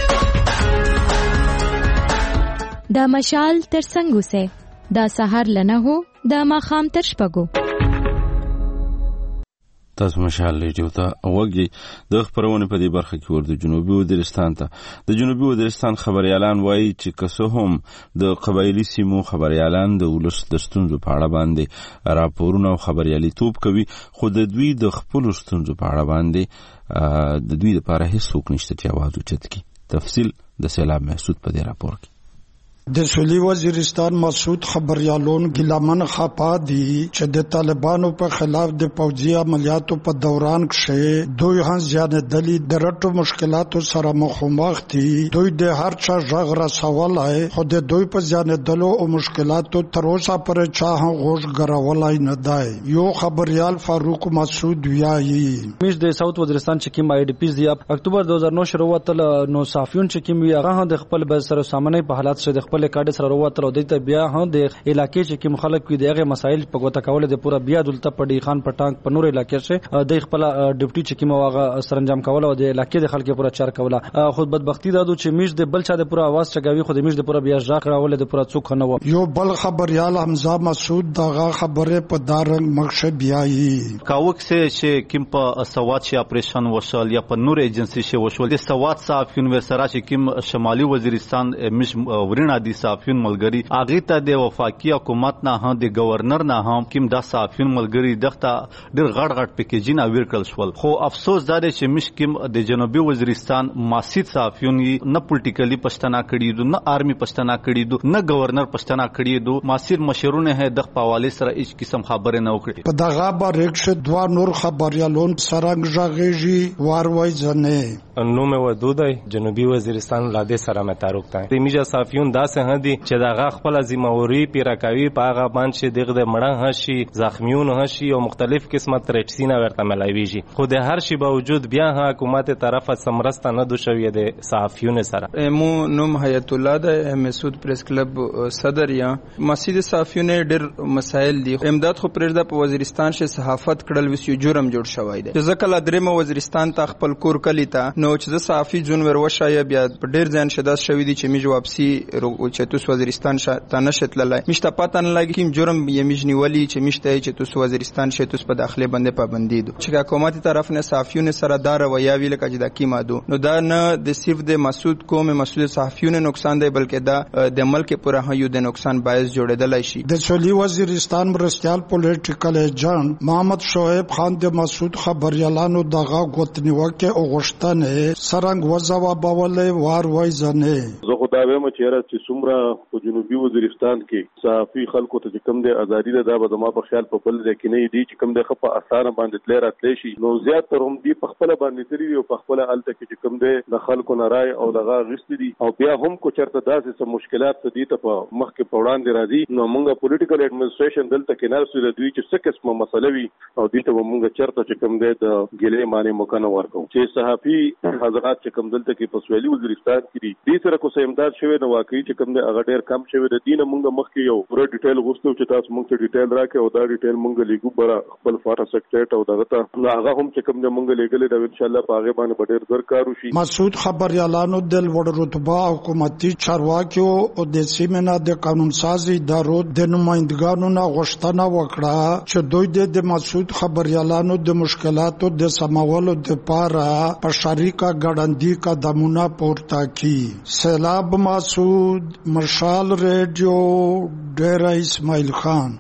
د مشال تر څنګه سه د سحر لنه هو د ماخام تر شپږو. تاسو مشال ریډیو ته وګورئ. د خبرونه په دې برخه کې ورته جنوبي وزیرستان ته د جنوبي وزیرستان خبريالان وایي چې کسه هم د قبایلی سیمو خبريالان د ولس د ستونزو په اړه باندې راپورونه او خبريالي توپ کوي خو د دوی د خپل ستونزو په اړه باندې د دوی لپاره هیڅ څوک نشته چې आवाज اوچت کړي. تفصیل د سیلاب محسود په دې راپور کې. د سویلي وزیرستان مسعود خبريالون ګلامن خپا دي چې د طالبانو په خلاف د پوځي عملیاتو په دوران کې دوی هم ځان دلی د رټو مشکلاتو سره مخامخ دي. دوی د هر چا ژغ رسولای خو د دوی په ځان دلو او مشکلاتو تر اوسه پر چا هم غوږ غراولای نه دی. یو خبريال فاروق مسعود ویایي مش د ساوث وزیرستان چې کوم آی ډی پیز دی اکتوبر 2009 شروع وتل نو صافیون چې کوم هغه هم د خپل بل سره سامنے په حالات شه د خپل کاډ سره وروته او د بیا هم د علاقې چې کوم خلک وي دغه مسایل په غوته کول د پورا بیا دلته په ډی خان پټانک په نور علاقې شه د خپل ډیپټي چې کوم واغه سرانجام کول او د علاقې د خلکو پورا چار کوله. خود بدبختی دادو چې میش د بل چا د پورا आवाज چګاوي خو د میش د پورا بیا ځا کړول د پورا څوک نه و. یو بل خبريال حمزه مسعود دغه خبره په دارنګ مخشه بیايي کاوک سه چې کوم په سواد شي اپریشن وشول یا په نور ایجنسی شي وشول د سواد صافیون ورسره چې کوم شمالي وزیرستان مش ورینه دي صافیون ملګری اغه ته د وفاقي حکومت نه هم د گورنر نه هم کوم د صافیون ملګری دغه ډیر غړ پیکیجین اویر کړل شول. خو افسوس دا دی چې مشکم د جنوبي وزیرستان ماسید صافیون نه پولیټیکلی پښتنه کړي دو نه آرمي پښتنه کړي دو نه گورنر پښتنه کړي دو ماسیر مشرونه ہے د حواله سره هیڅ قسم خبره نه وکړي. په دغه باندې دوا نور خبريالون سرنګ ژغېږي واروي ځنه نو مې ودودای جنوبي وزیرستان لاده سره مې تعلق ده. د میجا صافیون داسه هدي چې دغه خپل ذمہوري پیراکوي په هغه باندې دغه مړه هشي زخمیون هشي او مختلف قسمه ترټسینه ورته ملایويږي. خو د هر شي باوجود بیا حکومت طرفه سمرسته نه دوشوي د صحافیون سره. مو نوم حیات الله د مسعود پریس کلب صدر یا مسجد صحافیون ډېر مسائل دي. امداد خو پرېږده په وزیرستان شه صحافت کړل وسیو جرم جوړ شوی دی. ځکه لا درېمه وزیرستان ته خپل کور کلی ته نو چې صحافي جون ور وشای بیا ډېر ځان شدا شوی دی چې میج واپسی چې تو وزیرستان ته نشتللای مشته پاتن لګی کیم جرم یمیجنی ولی چې مشته چې تو وزیرستان شه تو په داخله باندې پابندی دو چې حکومت طرف نه صحافیون سره دار ویا ویل کجه د کیما دو نو دا نه د صرف د مسعود قوم مسعود صحافیون نقصان دی بلکې دا د ملک پورا هیو د نقصان باعث جوړیدلای شي. د سویلي وزیرستان مرستيال پولیټیکل ایجنټ محمد شعیب خان د مسعود خبريالانو دغه غوتنیوکه او غشتنه سرنګ وځوا بولې وار وای ځنه زه خدای وایم چې څومره په جنوبي وزیرستان کې صحافي خلکو ته کوم د ازادي ده به زما په خیال په بل ځکه نه دی چې کوم د خپه اسانه باندې تل راتلی شي نو زیات تر هم دی په خپل باندې تری او په خپل الته کې کوم د خلکو نه رائے او دغه غشت دي او بیا هم کو چرته داسې سم مشکلات دي ته په مخ کې پوړان دي راځي نو موږ پولیټیکل اډمنستریشن دلته کې نه رسول دوی چې څه قسمه مسله وي او دې ته موږ چرته چې کوم د ګلې معنی مکنه ورکو چې صحافي حضرات چې کوم دلته کې په سویلي وزیرستان کې دي دې سره کو سمداد زیات شوی نو واقعي چې کوم دی هغه ډیر کم شوی د دینه مونږ مخکې یو پوره ډیټیل غوښتو چې تاسو مونږ ته ډیټیل راکړئ او دا ډیټیل مونږ لیکو بر خپل فاټا سیکریټ او دغه ته هغه هم چې کوم دی مونږ لیکل دا ان شاء الله په هغه باندې ډیر زر کار وشي. مسعود خبريالانو د لوړ رتبه حکومتي چارواکیو او د سیمه د قانون سازي ادارو د نمائندګانو نه غوښتنه وکړه چې دوی د مسعود خبريالانو د مشکلاتو د سمولو لپاره په شریکه ګړندی قدمونه پورته کړي. سیلاب مسعود، مشال ریډیو، ډیره اسماعیل خان.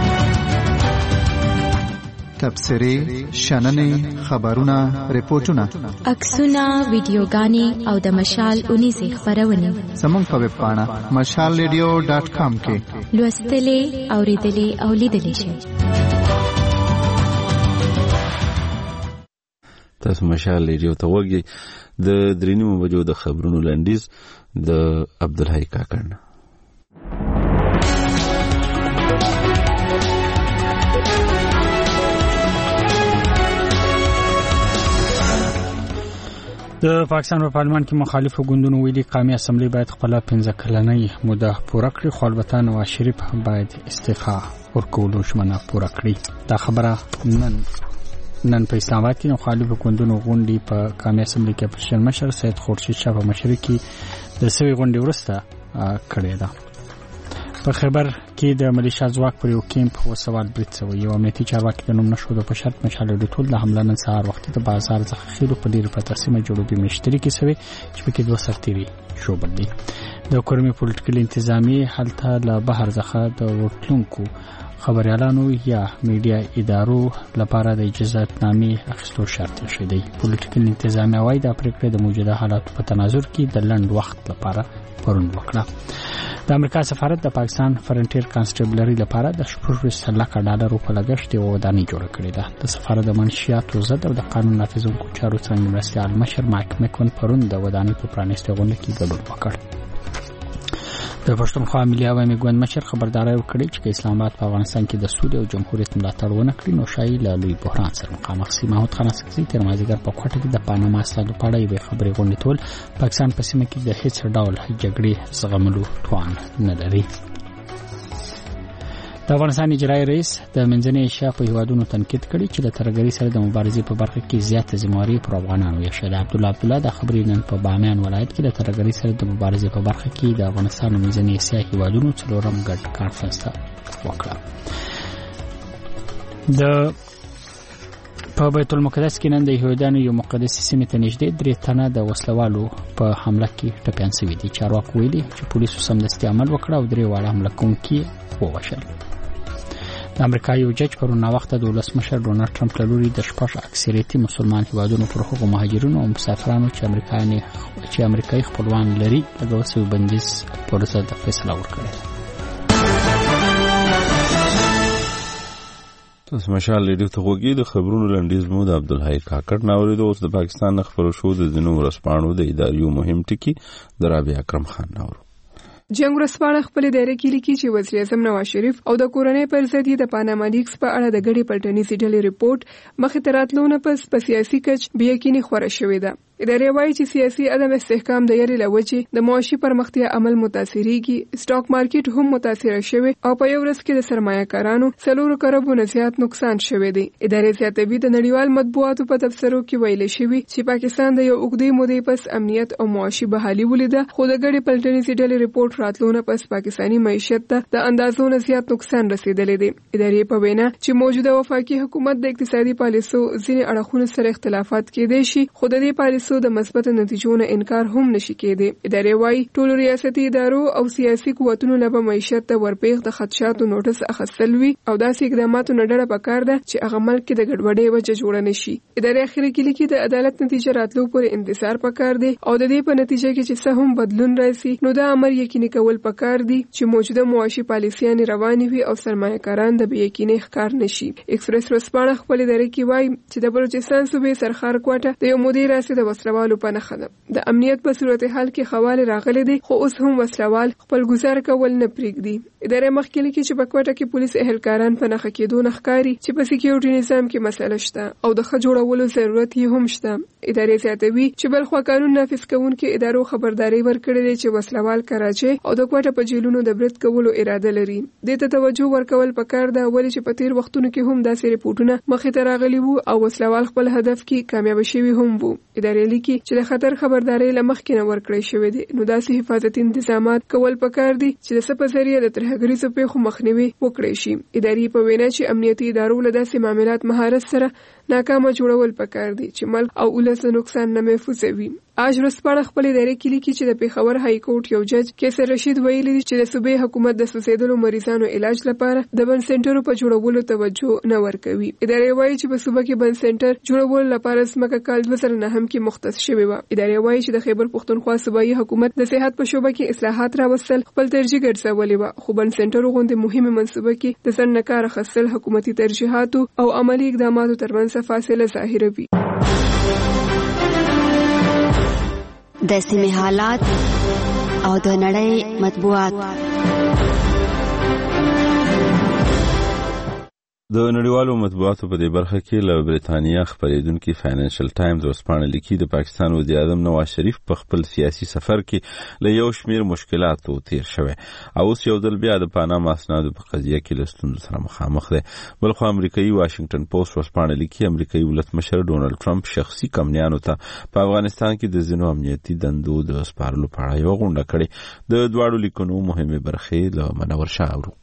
تبصرې، شننې، خبرونه، ریپورتونه، عکسونه، ویډیوګانې او د مشال اونیزې خپرونې زموږ په ویب پاڼه mashalradio.com کې لوستلې، اوریدلې او لیدلې شئ. تاسو مشال ریډیو ته وګورئ. د 3 بجو د خبرونو لنډیز د عبدالحی کاکړ. د پاکستان په پارلمان کې مخالفو ګوندونو ویلي قومي اسمبلی باید خپل 15 کلنۍ موده پوره کړي، خو البته نواز شریف باید استعفا ورکولو ژمنه پوره کړي. دا خبره نن په اسلام آباد کې مخالفو ګوندونو غونډې په قومي اسمبلی کې اپوزیشن مشر سید خورشید شاه په مشرۍ کې د سوي غونډې وروسته کړې ده. په خیبر کې د ملیشیا ځواک پر یو کیمپ وسوال برید شوی. یو امنیتي چارواکي د نوم نشو په شرط مشال د ټول د حمله نن سهار وخت د بازار څخه خېلو په ډیر په تقسیم جنوبي مشتري کې شوی چې پکې 2 سرتيري شوبل دي. د کورمي پولیټیکل انتظامی حالت له بهر څخه د ورتلونکو خبريالانو یا میډیا ادارو لپاره د اجازه نامې اخیستو شرط شوی دی. پولیټیکل انتظامی وايي د پریکړې د موجوده حالاتو په تناظر کې د لنډ وخت لپاره پرون وکړه. د امریکا سفارت د پاکستان فرنټیر کانسټیبلری لپاره د $40 لک په لګښت یو ودانۍ جوړه کړې ده. د سفارت د منشیاتو ضد او د قانون نافذونکو چارو څنګه مرستیال مشر مایک میکون پرون د ودانۍ په پرانیستې غونډه کې ګډون وکړ. د پښتونخوا ملي عوامي ګوند مشر خبرداري ورکړي چې اسلام آباد په افغانستان کې د سود او جمهوریت ملاتړ ونه کړي نو شایي له لوی بحران سره مخامخ شي. محمود خان اسکزي تر مازیګر په کوټه کې د پاناما ستاسو په اړه یو خبري غونډه ټول پاکستان په سیمه کې د هیڅ ډول جګړې زغملو توان نه لري. د افغانستان اجرایي رئیس د منځنۍ ایشیا په هیوادونو تنقید کړي چې د ترګری سره د مبارزې په برخه کې زیات ذمہواری پر افغانانو یې شوه. عبدالله د خبرې نن په بامیان ولایت کې د ترګری سره د مبارزې په برخه کې د افغانستان منځنۍ ایشیا هیوادونو څلورم ګډ کانفرنس وکړ. په بیت المقدس کې نن د یهودانو یو مقدس سیمه ته نږدې 3 تنه د وسلوالو په حمله کې ټپيان شوي دي. چارواکي ویلي چې پولیسو سمدستي عمل وکړ او 3 واړه حمله کوونکي ووژل. د امریکا یو جج پرونه وخت د ولسمشر ډونالد ټرمپ لوري د شپږ اکثریتي مسلمان هیوادونو پر حقوقو مهاجرینو او مسافرانو چې امریکایي خپلوان لري لګوسو بندیز پروسه د فیصله ورکړه. تاسو مشال ریډیو ته وګورئ. د خبرونو لنډیز مو د عبدالحی کاکړ ناوړي اوس د پاکستان نه خبرو شو د دینو ورسپانو د ادارې مهم ټکی د رابعه اکرم خان ناوړو. جنگ ورسپانه خپل دایره کې لیکي چې وزیر اعظم نواز شریف او د کورنۍ پر ضد د پاناما لیکس په اړه د غړي پلټنې ډلې ریپورت مخې ته راتلو نه پس په سیاسي کچ بیا یقیني خوره شوې ده. ادارې وايي چې سیاسي عدم استحکام د یاري لوجې د معاشي پرمختیا عمل متاثرېږي. سټاک مارکیټ هم متاثر شوی او په یو ورځ کې د سرمایه‌کارانو 4 کروڑ زیات نقصان شوی دی. ادارې زیاتوي د نړیوال مطبوعاتو په تبصرو کې ویل شوی چې پاکستان د یو اوږدې مودې پس امنیت او معاشي بحالي ولیده خو د غړي پلټنې ډلې ریپورت راتلونه پس پاکستانی معیشت ته د اندازونو زیات نقصان رسیدلی دی. ادارې په وینا چې موجوده وفاقي حکومت د اقتصادي پالیسو ځینې اړخونو سره اختلافات کېدای شي خو د دې پالیسو د مثبت نتیجو نه انکار هم نشي کېدی. ادارې وايي ټول ریاستي ادارو او سیاسي قوتونو له معیشت ته ورپېغ د خدشاتو نوټس اخیستل وي او داسې اقداماتو نه ډډه پکار ده چې هغه ملک کې د ګډوډۍ وجه جوړ نه شي. ادارې اخر کې لیکي د عدالت نتیجه راتلو پورې انتظار پکار دی او د دې په نتیجه کې چې څه هم بدلون راشي نو دا امر یقیني کول پکار دی چې موجوده معاشي پالیسیان روانې وي او سرمایه‌کاران د بې یقینۍ ښکار نشي. ایکسپریس ورځپاڼه خپل ادارې کې وايي چې د بلوچستان صوبې سرخار کوټه د یو مدیر راسي د وسلوالو په نخښه ده. د امنیت په صورتحال کې خواله راغلي دي خو اوس هم وسلوال خپل گزار کول نه پریږدي. ادارې مخکې لیکي چې په کوټه کې پولیس اهلکاران په نخښه کېدو نه ښکاري چې په سکیورټي نظام کې مسله شته او د ښه جوړولو ضرورت یې هم شته. ادارې زیاتوي چې بلخوا قانون نافذ کوونکو ادارو خبرداري ورکړې ده چې وسلوال کراچي او د کوټه په جیلونو د برت کولو اراده لري. د ته توجه ورکول پکار ده ولې چې په تیر وختونو کې هم داسې ریپورتونه مخې ته راغلي وو او وسلوال خپل هدف کې کامیاب شوي هم وو. ادارې لیکي چې د خطر خبرداري لمخکې نه ورکړې شوې دي نو داسې حفاظتي انتظامات کول پکار دي چې د سپه ذریعہ د ترهګریزو پیښو مخنیوي وکړي شي. ادارې په وینا چې امنیتي ادارو له داسې معاملات مهارت سره ناکامه جوړول پکار دي چې ملک او ولس د نقصان نه محفوظ وي. آج ورځپاڼه خپل ادارې کې لیکي چې د پیښور های کورټ یو جج کیسر رشید ویلي چې د صوبې حکومت د سوسیدلو مریضانو علاج لپاره د بند سنټرو په جوړولو توجه نه ورکوي. ادارې وایي چې په صوبه کې بند سنټر جوړولو لپاره ځمکه کال 2009 کې مختص شوې و. ادارې وایي چې د خیبر پښتونخوا صوبایي حکومت د صحت په شوبه کې اصلاحات راوستل خپل ترجیح ګرځولې و خو بند سنټر غونډه مهمه منصوبه کې د ځن کار خصل حکومتي ترجیحات او عملی اقداماتو ترمنځ فاصله ظاهره وي. د سیمې حالات او د نړۍ مطبوعات. د نړیوالو مطبوعاتو په دې برخه کې له برېټانیا خبرېدونکي فاینانشل ټایمز ورځپاڼه لیکي د پاکستان وزیر اعظم نواز شریف په خپل سیاسي سفر کې له یو شمېر مشکلاتو تیر شوی او اوس یو ځل بیا د پاناما اسنادو په قضیه کې له ستونزو سره مخامخ دی. بلخو امریکایي واشنگټن پوسټ ورځپاڼه لیکي امریکایي ولسمشر ډونالډ ټرمپ شخصي کمپنیانو ته په افغانستان کې د ځینو امنیتي دندو د سپارلو په اړه یوه غونډه کړې. د دواړو لیکنو مهمې برخې له منور شاه اورو.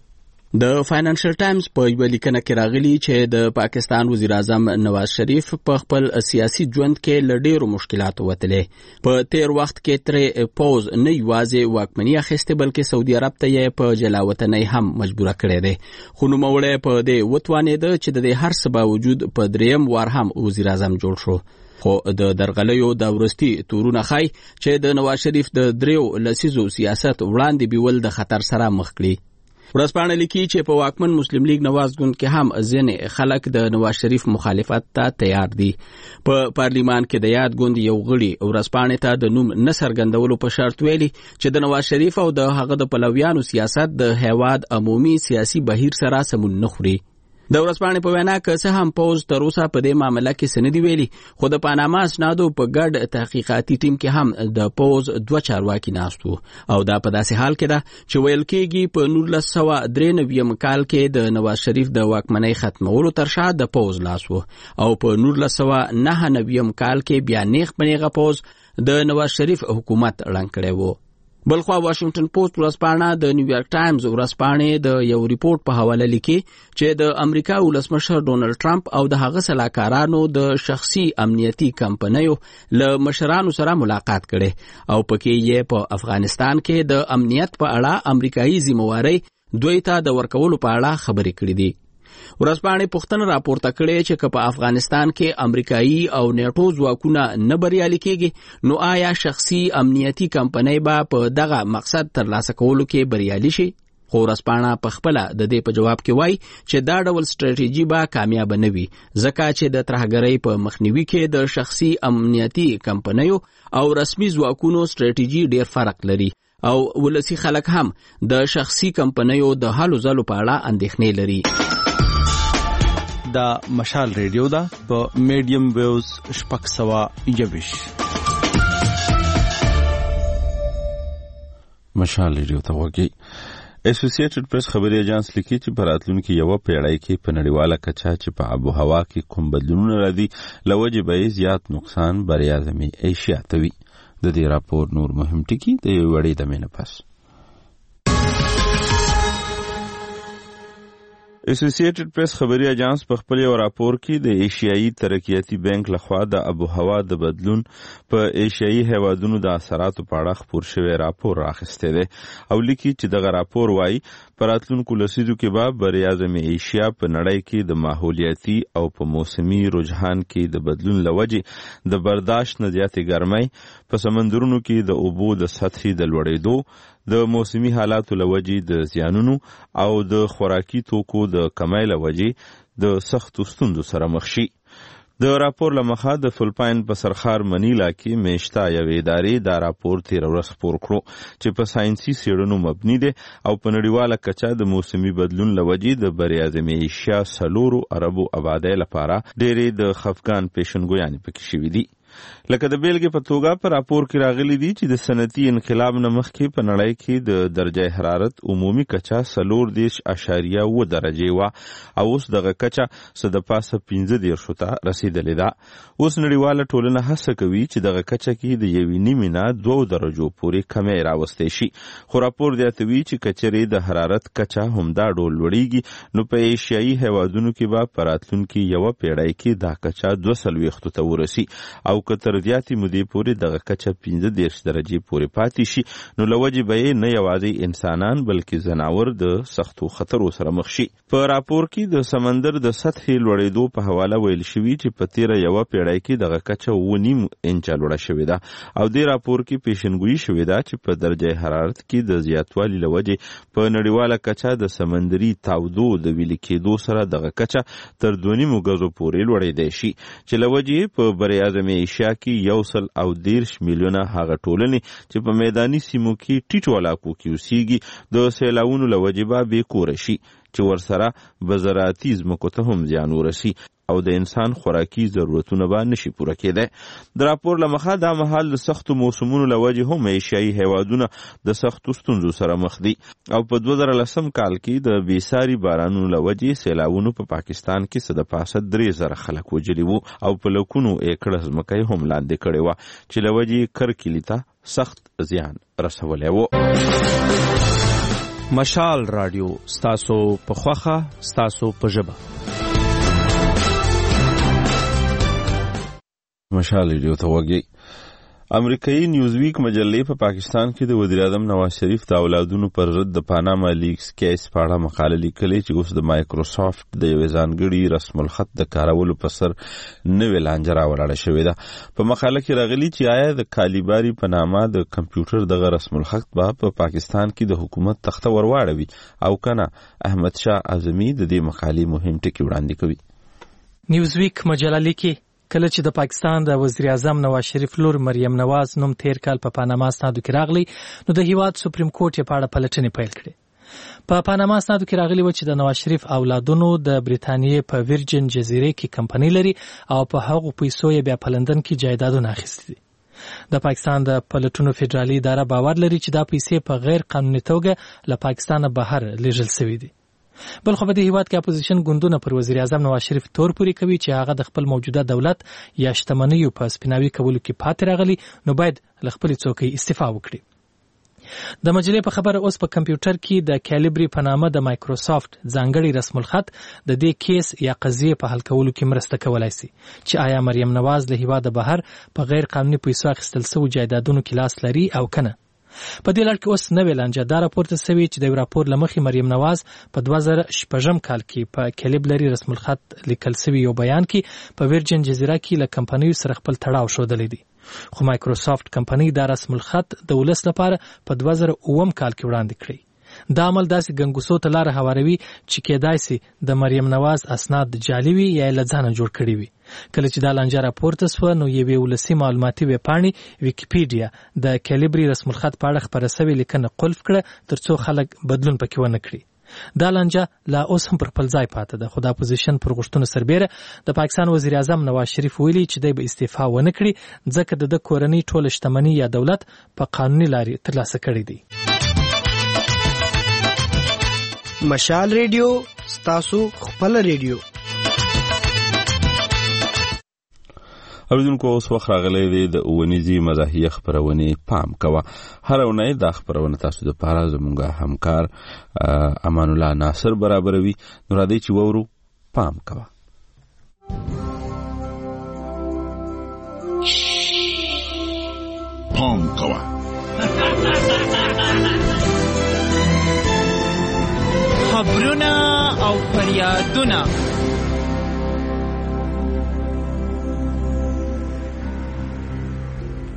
د فاینانشل ټایمز په یوه لیکنه کې راغلي چې د پاکستان وزیر اعظم نواز شریف په خپل سیاسي ژوند کې له ډېرو مشکلاتو وتلې. په تیر وخت کې ترې پوز نه یوازې واکمني اخیستې بلکې سعودي عرب ته یې په جلاوطنۍ هم مجبوره کړې ده. خو نوموړی په دې وتوانېده چې د دې هر څه باوجود په دریم وار هم وزیر اعظم جوړ شو. خو د درغلیو د ورستي تورونه ښایي چې د نواز شریف د دریو لسیزو سیاست وړاندې بیول د خطر سره مخ کړي. ورځپاڼه لیکي چې په واکمن مسلم لیگ نواز ګوند کې هم ځینې خلک د نواز شریف مخالفت ته تیار دي. په پارلیمان کې د یاد ګوند یو غړي ورځپاڼې ته د نوم نه څرګندولو په شرط ویلي چې د نواز شریف او د هغه د پلویانو سیاست د هیواد عمومي سیاسي بهیر سره سمون نه خوري. د ورځپاڼې په وینا که څه هم پوز تر اوسه په دې معامله کې څه نه دي ویلي خو د پاناما اسنادو په ګډ تحقیقاتي ټیم کې هم د پوز 2 چارواکي ناست وو او دا په داسې حال کې ده چې ویل کېږي په 1993 کال کې د نواز شریف د واکمنۍ ختمولو تر شا د پوز لاس وو او په 1999 کال کې بیا نیغ بنیغه پوز د نواز شریف حکومت ړنګ کړی وو. بلخوا واشنگټن پوسټ ورځپاڼه د نیویارک ټایمز ورځپاڼې د یو ریپورت په حواله لیکي چې د امریکا ولسمشر ډونالډ ټرمپ او د هغه سلاکارانو د شخصي امنیتي کمپنیو له مشرانو سره ملاقات کړي او پکې یې په افغانستان کې د امنیت په اړه امریکایي ذمہواری دوی ته د ورکولو په اړه خبرې کړې دي. ورځپاڼې پوښتنه راپورته کړې چې که په افغانستان کې امریکایي او نیټو ځواکونه نه بریالي کېږي نو آیا شخصي امنیتي کمپنۍ به په دغه مقصد ترلاسه کولو کې بریالي شي؟ خو ورځپاڼه په خپله د دې په جواب کې وایي چې دا ډول سټریټیجي به کامیابه نه وي ځکه چې د ترهګرۍ په مخنیوي کې د شخصي امنیتي کمپنیو او رسمي ځواکونو سټریټیجي ډېر فرق لري او ولسي خلک هم د شخصي کمپنیو د هلو ځلو په اړه اندېښنې لري. دا مشال ریډیو دا په میډیم ویوز 621 مشال ریډیو ته وګورئ. اسوسییټډ پریس خبري اژانس لیکي چې په راتلونکي یو پیړۍ کې په نړیواله کچه چې په آب و هوا کې کوم بدلونونه راځي لوجه به زیات نقصان بریا زمي ایشیا ته وي. د دې راپور نور مهم ټکي د یو وړې دمه نه پس. اسوسییټډ پریس خبري اژانس په خپل یو راپور کې د ایشیایي ترقیاتي بانک لخوا د آب و هوا د بدلون په ایشیایي هیوادونو د اثراتو په اړه خپور شوی راپور راخسته دی او لیکي چې دغه راپور وایي په راتلونکو لسیزو کې به بریاعظم ایشیا په نړۍ کې د ماحولیاتي او په موسمي رجحان کې د بدلون لوجې د برداشت نه زیاتې ګرمۍ په سمندرونو کې د اوبو د سطحې د لوړېدو د موسمي حالاتو لوجې د زیانونو او د خوراکي توکو د کمۍ لوجې د سختو ستونزو سره مخ شي. د راپور لمخه د فلپاین په سرخار منیلا کې میشتا یوې ادارې دا راپور تیر ورځ خپور کړو چې په ساينسي څېړنو مبني دی او په نړیواله کچه د موسمي بدلون له وجې د بریاعظمې ایشیا 4 اربو آبادۍ لپاره ډېرې د خفګان پیشنګویانې پکې شوي دي. لکه د بیلګې په توګه په راپور کې راغلي دي چې د صنعتي انقلاب نه مخکې په نړۍ کې د درجه حرارت عمومي کچه 4.9 درجې وه او اوس دغه کچه څه د پاسه 15 ته رسیدلې ده. اوس نړیواله ټولنه هڅه کوي چې دغه کچه کې د 1.5 نه 2 درجو پورې کمی راوستی شي، خو راپور زیاتوي چې کچرې د حرارت کچه همدا ډول لوړیږي نو په ایشیایي هیوادونو کې به په راتلونکي یوه پیړۍ کې دا کچه 240 ته ورسي او که تر زیاتې مودې پورې دغه کچه 15 درجې پورې پاتې شي نو له وجې به یې نه یوازې انسانان بلکې ځناور د سختو خطرو سره مخ شي. په راپور کې د سمندر د سطحې لوړېدو په حواله ویل شوي چې په تیره یوه پیړۍ کې دغه کچه 9.5 انچه لوړه شوې ده او دې راپور کې پیشنګویي شوې ده چې په درجه حرارت کې د زیاتوالي له وجې په نړیواله کچه د سمندري تاودو د ویلي کېدو سره دغه کچه تر 2.5 غزو پورې لوړېدی شي چې له وجې په بریاعظمې ایشیا کې 110 میلیونه هغه ټولنې چې په میداني سیمو کې ټیټو علاقو کې اوسېږي د سیلاونو له وجې به بېکوره شي چې ورسره به زراعتي ځمکو ته هم زیان ورسي او د انسان خوراکي ضرورتونه به نشي پوره کېدی. د راپور له مخه دا مهال د سختو موسمونو له وجې هم ایشیایي هیوادونه د سختو ستونزو سره مخ دي او په 2010 کال کې د بېساري بارانونو له وجې سیلاونو په پاکستان کې څه د پاسه 3,000 خلک وژلي وو او په لکونو ایکړه ځمکه یې هم لاندې کړې وه چې له وجې کرکلي ته سخت زیان رسولی و. مشال رادیو ستاسو په خوښه ستاسو په ژبه. مشال ریډیو ته وګورئ. امریکایي نیوزویک مجلې په پاکستان کې د وزیر اعظم نواز شریف د اولادونو پر ضد د پاناما لیکس کیس په اړه مقاله لیکلې چې اوس د مایکروسافت د یوې ځانګړي رسم الخط د کارولو په سر نوې لانجه راولاړه شوې ده. په مقاله کې راغلي چې آیا د کالیباري په نامه د کمپیوټر دغه رسم الخط به په پاکستان کې د حکومت تخته ورواړوي او کنه. احمد شاه اعظمي د دې مقالې مهم ټکي وړاندې کوي. نیوزویک مجله لیکي کله چې د پاکستان د وزیر اعظم نواز شریف لور مریم نواز نوم تیر کال په پاناما اسنادو کې راغلی نو د هیواد سپریم کورټ یې په اړه پلټنې پیل کړې. په پاناما اسنادو کې راغلی و چې د نواز شریف اولادونو د بریتانیې په ویرجن جزیره کې کمپنۍ لري او په هغو پیسو یې بیا په لندن کې جایدادونه اخیستي دي. د پاکستان د پلټنو فدرالي اداره باور لري چې دا پیسې په غیر قانوني توګه له پاکستانه بهر لیږل شوي دي. بل خو په دې هیواد کې اپوزیشن ګوندونه پر وزیر اعظم نواز شریف تور پوري کوي چې هغه د خپل موجوده دولت یا شتمنیو په سپیناوي کولو کې پاتې راغلی نو باید له خپل څوکۍ استعفا وکړي. د مجلې په خبره اوس په کمپیوټر کې د کالیبري په نامه د مایکروسافت ځانګړي رسم الخط د دې کیس یا قضیې په حل کولو کې مرسته کولای شي چې آیا مریم نواز له هیواده بهر په غیر قانوني پیسو اخیستل شوی جایدادونو کې لاس لري او کنه. په دې لړ کې اوس نوې لانجه دا راپورته شوې چې د راپور لمخې مریم نواز په 2016 کال کې په کالیبري رسم الخط لیکل شوی یو بیان کې په ویرجن جزیره کې له کمپنیو سره خپل تړاو ښودلی دی، خو مایکروسافت کمپنی دا رسم الخط د ولس لپاره په 2009 کال کې وړاندې کړی. دا عمل داسې ګنګوسو ته لاره هواروي چې کېدای شي د مریم نواز اسناد جعلي وي یا له ځانه جوړ کړي وي. کله چې دا لانجه راپورته سوه نو یوې ولسي معلوماتي ویبپاڼې ویکیپیډیا د کالیبري رسم الخط په اړه خپره شوې لیکنه قلف کړه ترڅو خلک بدلون پکې ونه کړي. دا لانجه لا اوس هم پر خپل ځای پاته ده، خو د اپوزیشن پر غوښتنو سربیره د پاکستان وزیر اعظم نواز شریف ویلي چې دی به استعفا ونه کړي ځکه د کورنۍ ټوله شتمني یا دولت په قانوني لارې ترلاسه کړی دی. مشال ریډیو ستاسو خپل ریډیو. اوریدونکو اوس وخت راغلی دی د اونیزي مزاحیه خپرونې پام کوه. هر اونۍ دا خپرونه تاسو دپاره زموږ همکار امان الله ناصر برابروي، نو راځئ چې وورو پام کوه. پام کوه. خبرونه او فریادونه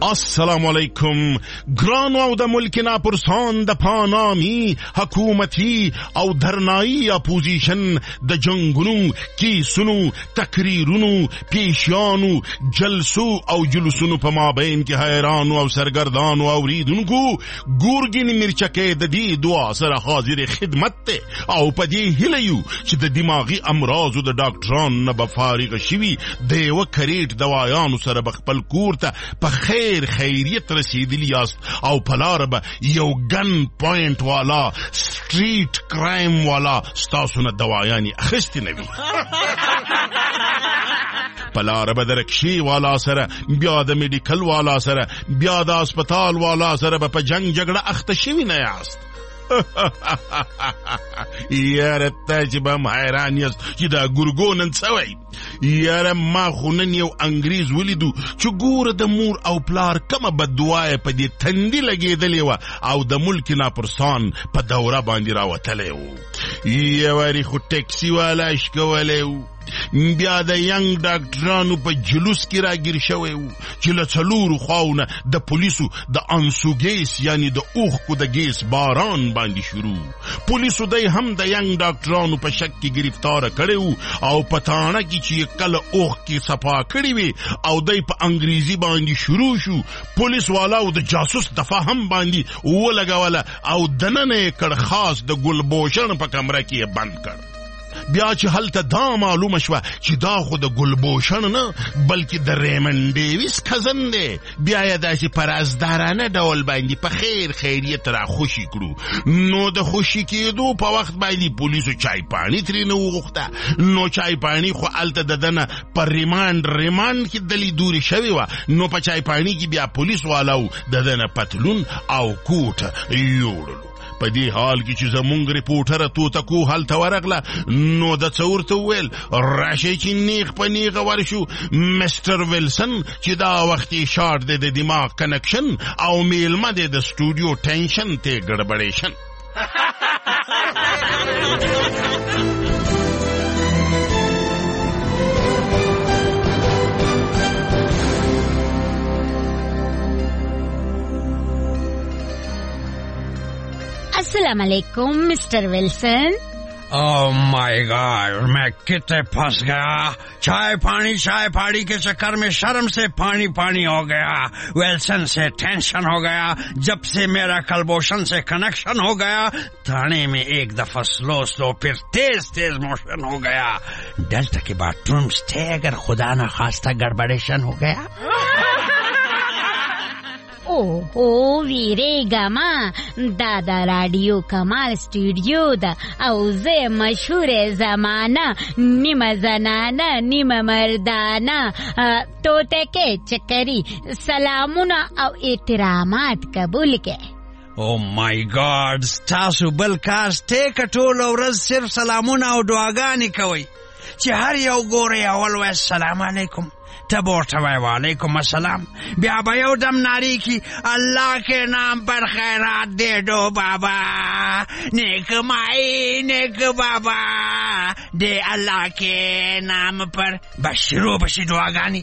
السلام علیکم ګرانو او د ملک ناپرسان د پانامي حکومتي او درنایي اپوزیشن د جنگونو کیسونو تقریرونو پیشیانو جلسو او جلوسونو په مابین کې حیرانو او سرګردانو او ریدونکو ګورګین مرچکې د دې دعا سره حاضر خدمت ته او په دې هیله یو چې د دماغي امراضو د ډاکټرانو نه به فارغ شوي د یوه کریټ دوایانو سره به خپل کور ته په خیریت رسیدلی یاست او په لاره به یو ګن پوینټ والا سټریټ کرایم والا ستاسو نه دوایانې اخیستې نه وي په لاره به د رکشې والا سره بیا د میډیکل والا سره بیا د اسپتال والا سره به په جنگ جګړه اخته شوي نه یاست یاره ته چې به هم حیران یاست چې دا ګورګو نن څه وایي یاره ما خو نن یو انګریز ولیدو چې ګوره د مور او پلار کومه بددعا په دې تندي لګېدلې وه او د ملک ناپرسان په دوره باندې راوتلی و یوارې خو ټیکسي والا اشکولی و بیا د ینګ ډاکټرانو په جلوس کې راګیر شوی و چې له څلورو خواونه د پولیسو د انسو ګیس یعنی د اوښکو د ګیس باران باندې شروع پولیسو دی هم د ینګ ډاکټرانو په شک کې گرفتاره کړی و او په تاڼه کې چې کله اوښکې صفا کړي وي او دی په انګریزي باندې شروع شو پولیس والاو د جاسوس دفاع هم باندې ولګوله او دننه یې کړ خاص د ګلبوشن په کمره کې یې بند کړ بیا چې هلته دا معلومه شوه چې دا خو د ګلبوشن نه بلکې د ریمن ډیویس کزن دی بیا یې داسې په رازدارانه ډول باندې په خیریت را خوشي کړو نو د خوشي کېدو په وخت باندې پولیسو چای پاڼي ترېنه وغوښته نو چای پاڼي خو هلته د ده نه په ریمانډ کې دلې دورې شوې وه نو په چای پاڼي کې بیا پولیس والاو د ده نه پتلون او کوټ یوړلو په دې حال کې چې زمونږ ریپورټره توتکو هلته ورغله نو د څه ورته وویل راشئ چې نیغ په نیغه ورشو مسټر ویلسن چې دا وخت یې شارټ دی د دماغ کنکشن او میلمه دی د سټوډیو ټینشن ته ګډبډیشن अस्सलाम वालेकुम mister Wilson. Oh my God, मैं कितने फंस गया। चाय पानी के चक्कर में शर्म से पानी पानी हो गया, विल्सन से टेंशन हो गया, जब से मेरा कलबोशन से कनेक्शन हो गया थाने में एक दफा स्लो फिर तेज मोशन हो गया। डेल्टा के बाथरूम थे अगर खुदा न खास्ता गड़बड़ेशन हो गया। ओहो वीरेगमा दादा रेडियो कमाल स्टूडियो दा औजे मशहूर जमाना निम जनाना निम मर्दाना तोते के चक्करी सलामुना और एहतरामात कबूल के। Oh my God, ستاسو بل کاس ته کټول ورځ صرف سلامونه او دعاګانې کوي چې هر یو ګوري اول وای السلام علیکم تب ورته وای وعلیکم السلام بیا به یو دم ناری کی الله کے نام پر خیرات دے دو بابا نیک مائی نیک بابا دے اللہ کے نام پر بشرو بشی دعاګانی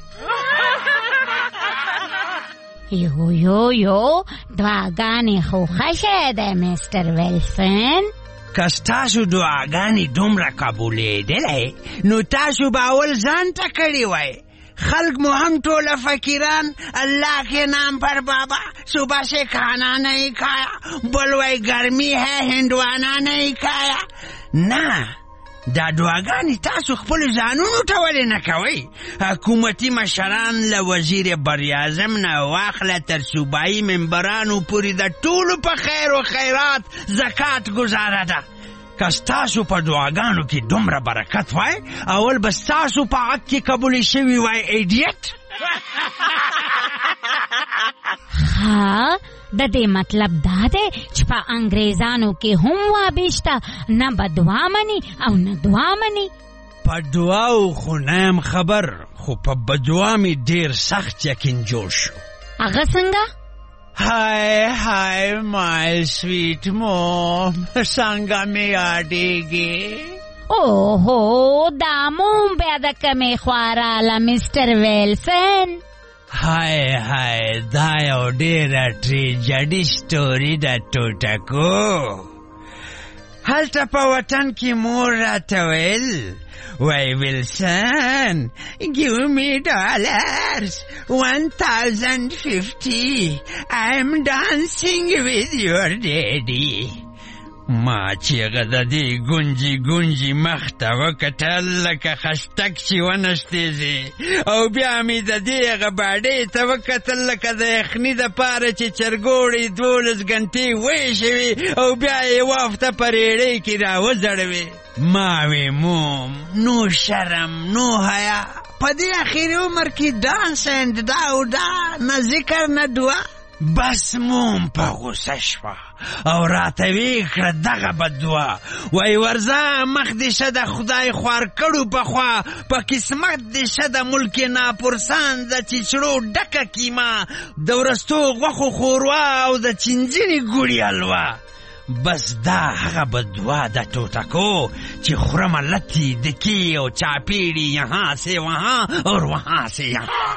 یو دعاګانې خو ښه ده مستر ویلسن. کستاسو دعاګانې دومره قبولېدلی نو تاسو به اول ځان ته کړي وای خلق مو هم ټوله فقیران اللہ کے نام پر بابا صبح سے کھانا نہیں کھایا بلوائی گرمی ہے ہندوانا نہیں کھایا نا دا دعاګانې تاسو خپل ځانونو ته ولې نه کوئ؟ حکومتي مشران له وزیر براعظم نه واخله تر صوبایي ممبرانو پورې د ټولو په خیر و خیرات زکات گزاره ده. که ستاسو په دعاګانو کې دومره برکت وای اول به ستاسو په حق کې قبول شوي وای ایډیټ. ها د دې مطلب دا دی چې په انګریزانو کې هم وابشته نه بدوا مني او نه دعا مني. په دعاو خو نیم خبر خو په بدوا می ډیر سخت یقین جوړ شو. هغه څنګه؟ Hi my sweet mom څنګه می یادېږي؟ اوهو دا موم بیا د کمې خواراله مستر ویلسن. هاي دا یو ډیره ټریجډي سټوري د ټوټکو. هلته په وطن کې مور راته ویل وای ویلسن give me dollars 1050 I'm dancing with your daddy. ما چیغه د دې ګونجي مخ ته وکتل لکه خشتک چې ونشتېږي او بیا مې د دې هغه باډۍ ته وکتل لکه د یخني دپاره چې چرګوړې 12 ګنټې ویشوي او بیا یې وافته په ریړۍ کې راوځړوي. ما وی موم نو شرم نو حیا په دې اخري عمر کې ډانس اند دا او دا نه ذکر نه دعا. بس موم په غوسه شوه او راته وی کړه دغه بددعا وای ورځه مخ دې شه د خدای خوار کړو پخوا په قسمت دې شه د ملک ناپرسان د چیچړو ډکه کیما د ورستو غوښو ښوروا او د چینجنې ګوړې حلوا. بس دا هغه بددعا د ټوټکو چې خورمه لتی دکی او چاپیړي یہاں سے وہاں اور وہاں سے یہاں.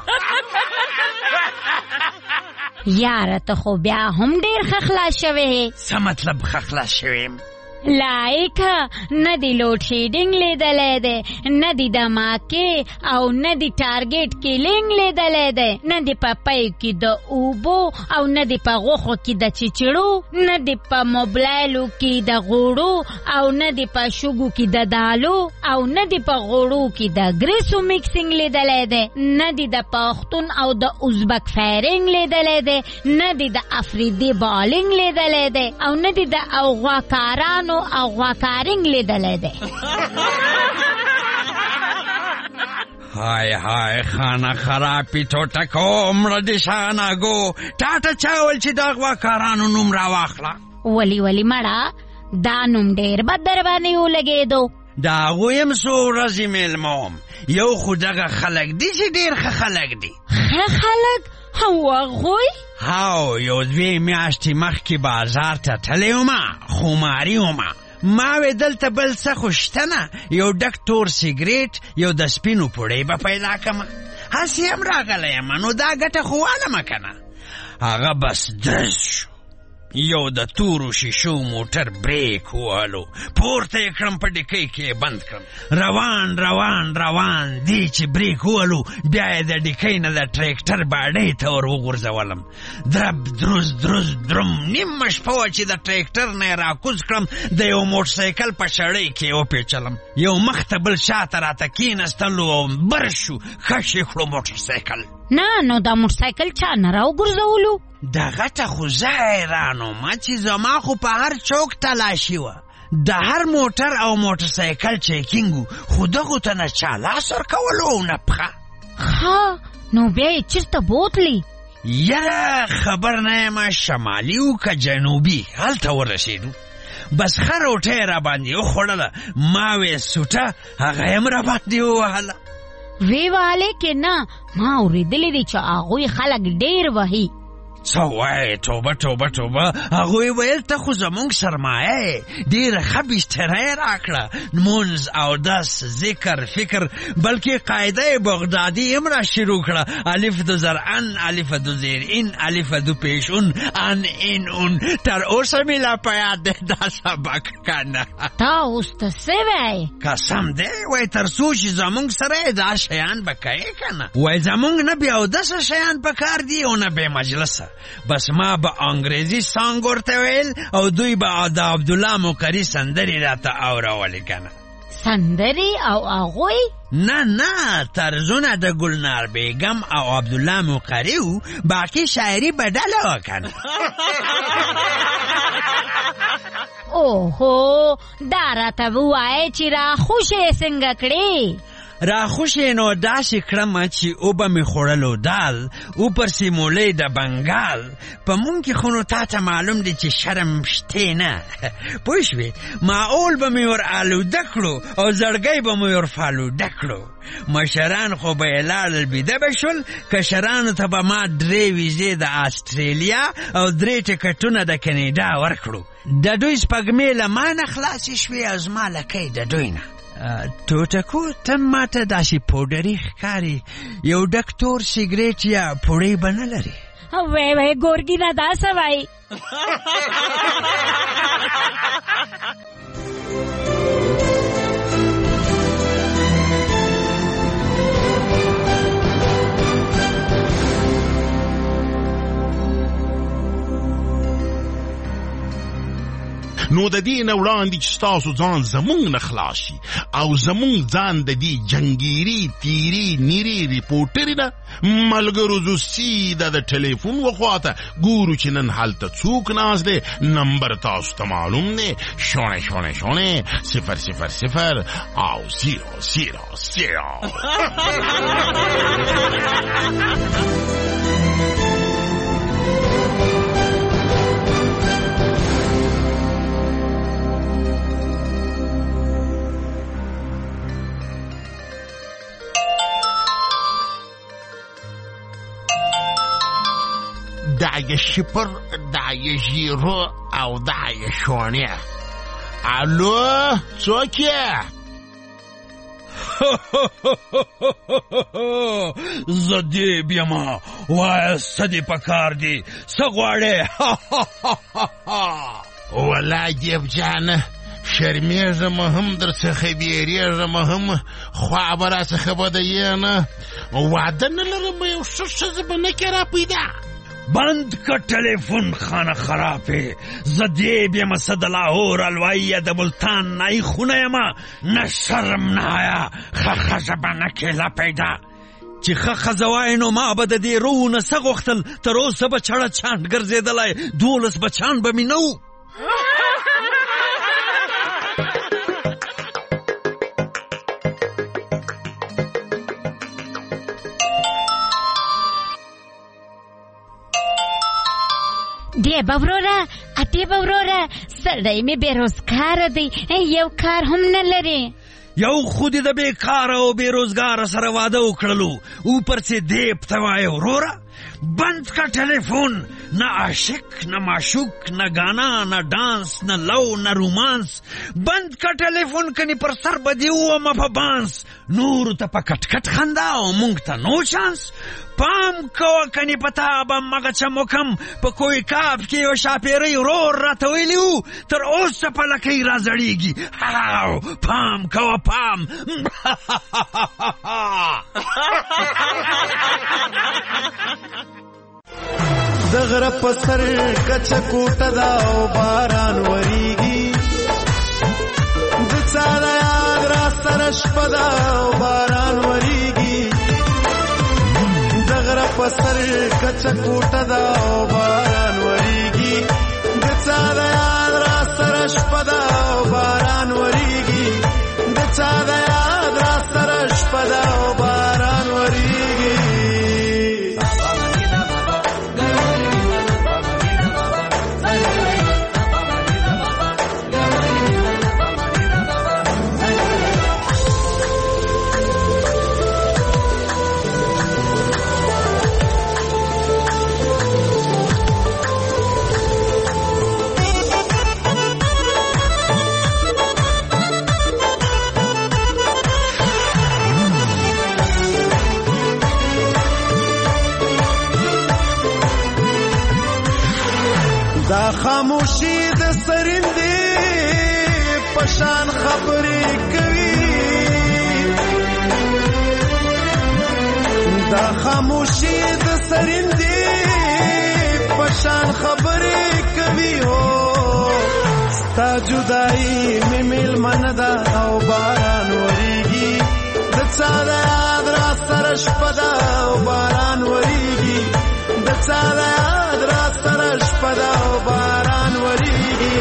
یاره ته خو بیا هم ډیر خخلا شوی. څه مطلب خخلا شویم؟ لایک نه دی لوډ شیډینګ لیدلی دی، نه دی دماکې او نه دی ټارګیټ کیلینګ لیدلی دی، نه دی په پیو کې د اوبو او نه دی په غوښو کې د چیچړو، نه دی په موبلایلو کې د غوړو او نه دی په شګو کې د دالو او نه دی په غوړو کې د ګریسو میکسینګ لیدلی دی، نه دی د پښتون او د ازبک فایرینګ لیدلی دی، نه دی د افریدي بالینګ لیدلی دی او نه دی د اوغواکارانو او غواکارینګ لیدلی دی. های خانه خرابی ټوټکو مړه دې شاناګو ټاټه چاول چې د غواکارانو نوم راواخله. ولی مړه دا نوم ډېر بد در باندې ولګېدو. د هغوی هم څو ورځې میلمه وم. یو خو دغه خلک دي چې ډېر ښه خلک دي. ښه خلک؟ او هغوی؟ هاو یو 2 میاشتې مخکې بازار ته تللی ومه خماري ومه. ما وی دلته بل څه خو شته نه، یو ډک تور سیګریټ یو د سپینو پوړۍ به پیدا کړمه. هسې هم راغلی یم نو دا ګټه خو والمه که نه. هغه بس درز شو، یو د تورو شیشو موټر بریک ووهلو، پورته یې کړم په ډیکۍ کې یې بند کړم. روان دی چې بریک ووهلو بیا یې د ډیکۍ نه د ټریکټر باډۍ ته ور وغورځولم. درب دروز دروم نیمه شپه وه چې د ټریکټر نه یې راکوز کړم، د یو موټرسایکل په شړۍ کې یې وپیچلم. یو مخ ته بل شاته راته کېنستلو او بر شو، ښه شي کړو موټرسایکل. نه نو دا موټرسایکل چا نه راوګرځولو؟ دغه ته خو زه حیران وم چې زما خو په هر چوک تلاشي وه، د هر موټر او موټرسایکل چیکینګ و، خو دغو ته نه چا لاس ورکولو او نه پښه. ښه نو بیا یې چېرته بوتلې؟ یاره خبر نه یم شمالي و که جنوبي، هلته ورسېدو. بس ښه روټۍ را باندې وخوړله، ما وې سوټه هغه یې هم را باندې ووهله. وی والے کې نه، ما اورېدلی دی چې هغوی خلک ډېر وهي. څه وایې؟ توبه هغوی ویل ته خو زمونږ سرمایه یې، ډېره ښه بستره یې راکړه، لمونځ اودس ذکر فکر بلکې قاعده یې بغدادي هم را شروع کړه. الف دو زرعن، الف دو زیرین، الف دو پیشون، ان این اون. تر اوسه مې لا په یاد دی دا سبق که نه. تا اوس ته څه وایې؟ قسم دی وایي تر څو چې زمونږ سره یې دا شیان به کوې که نه. وایي زمونږ نه بې اودسه شیان په کار دي او نه بې مجلسه. بس ما به انګریزي سانګ ورته ویل او دوی به د عبدالله مقري سندرې راته اورولې که نه. سندرې او هغوی؟ نه طرزونه د ګلنار بیګم او عبدالله مقري و، باقي شاعري بدله وه که نه. اوهو دا راته ووایې چې راخوشې څنګه کړې؟ راخوشې نو داسې کړمه چې اوبه مې خوړلو دال او پر سیمولۍ د بنګال. په مونږ کې خو نو تا ته معلوم دی چې شرم شتې نه، پوه شوې. معول به مې ور آلوده کړو او زړګی به مې ور فالوده کړو. مشران خو به یې لاړل بیده به شول، کشرانو ته به ما 3 ویزې د آسټرالیا او 3 ټکټونه د کینیډا ورکړو. د دوی سپږمې له ما نه خلاصې شوې او زما لکۍ د دوی نه. ټوټکو ته ماته داسې پوډري ښکاري، یو ډک تور سیګریټ یا پوړۍ به نه لري؟ وای ګورګینه دا څه وایي؟ نو د دې نه وړاندې چې ستاسو ځان زمونږ نه خلاص شي او زمونږ ځان د دې جنګیري تیري نیري ریپورټري نه ملګرو زو سیده د ټلیفون وخواته ګورو چې نن هلته څوک ناست دی. نمبر تاسو ته معلوم دی، شونه 000 او 000. دا یه شپر، دا یه ژیرو او دا یه شونه. الو څوک یې؟ زه دیب یمه، وایه څه دې په کار دي، څه غواړې؟ والله دیب جانه شرمیږم هم در څخه بیریږم هم، خوا به راڅخه بدیې نه، واده نه لرم، یو ښه ښځه به نه کې را پیدا. بند که ټلیفون خانه خرابې، زه دیب یمه، څه د لاهور الوایه د ملتان نه خونه یمه، نه شرم نه حیا، ښه ښځه به نه کېله پیدا. چې ښه ښځه وایې نو ما به د دې رو نه څه غوښتل، تر اوسه به چړه چانټ ګرځېدلی، 12 بچان به مې نه وو. دی بوروره اتی بوروره سړی مې بیروزګاره دی، یو کار هم نه لري. یو خو دې د بیکاره او بیروزګاره سره واده وکړلو، اوپر چې دیب ته وایې وروره بند کا ټلیفون، نه عاشق نه معشوق نه گانا نه ډانس نه لو نه رومانس، بند کا ټلیفون کني پر سر به دې وومه په بانس، نورو ته په کټ کټ خندا او مونږ ته نو چانس. پام کوه کني په تا به مغه چموکم، په کوی کاب کې یو شاپیری ورور راته ویلي وو، تر اوسه په لکۍ را زړېږي. پام کوه پام. د غره په سر کچه کوټه ده او باران وریږي، د چا د یاد را سره شپه ده او باران وریږي، د غره په سر کچه کوټه ده او باران وریږي، د چا د یاد را سره شپه ده او باران وریږي، د چا د یاد را سره شپه ده او باران وریږي. دا خاموشي د سرندې پشان خبرې کوي، دا خاموشي د سرندې پشان خبرې کوي. هو ستا جدایي مې میلمنه ده او باران وریږي، د چا د یاد را سره شپه ده او باران وریږي، د چا د یاد را سره شپه ده او باران وریږي.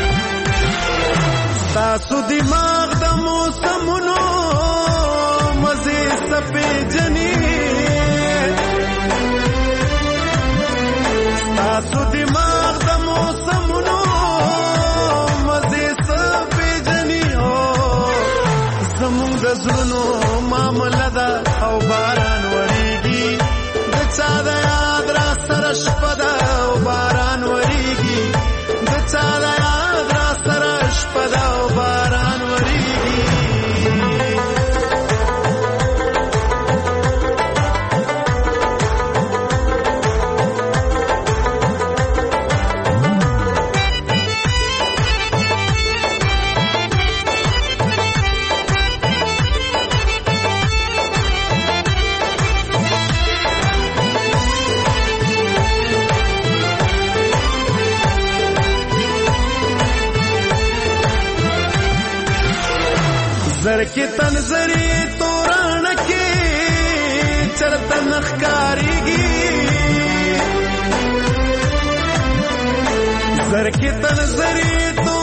تاسو دماغ د موسمونو زرکی تنظری توران کې چرته نخکاریږي زرکی تنظری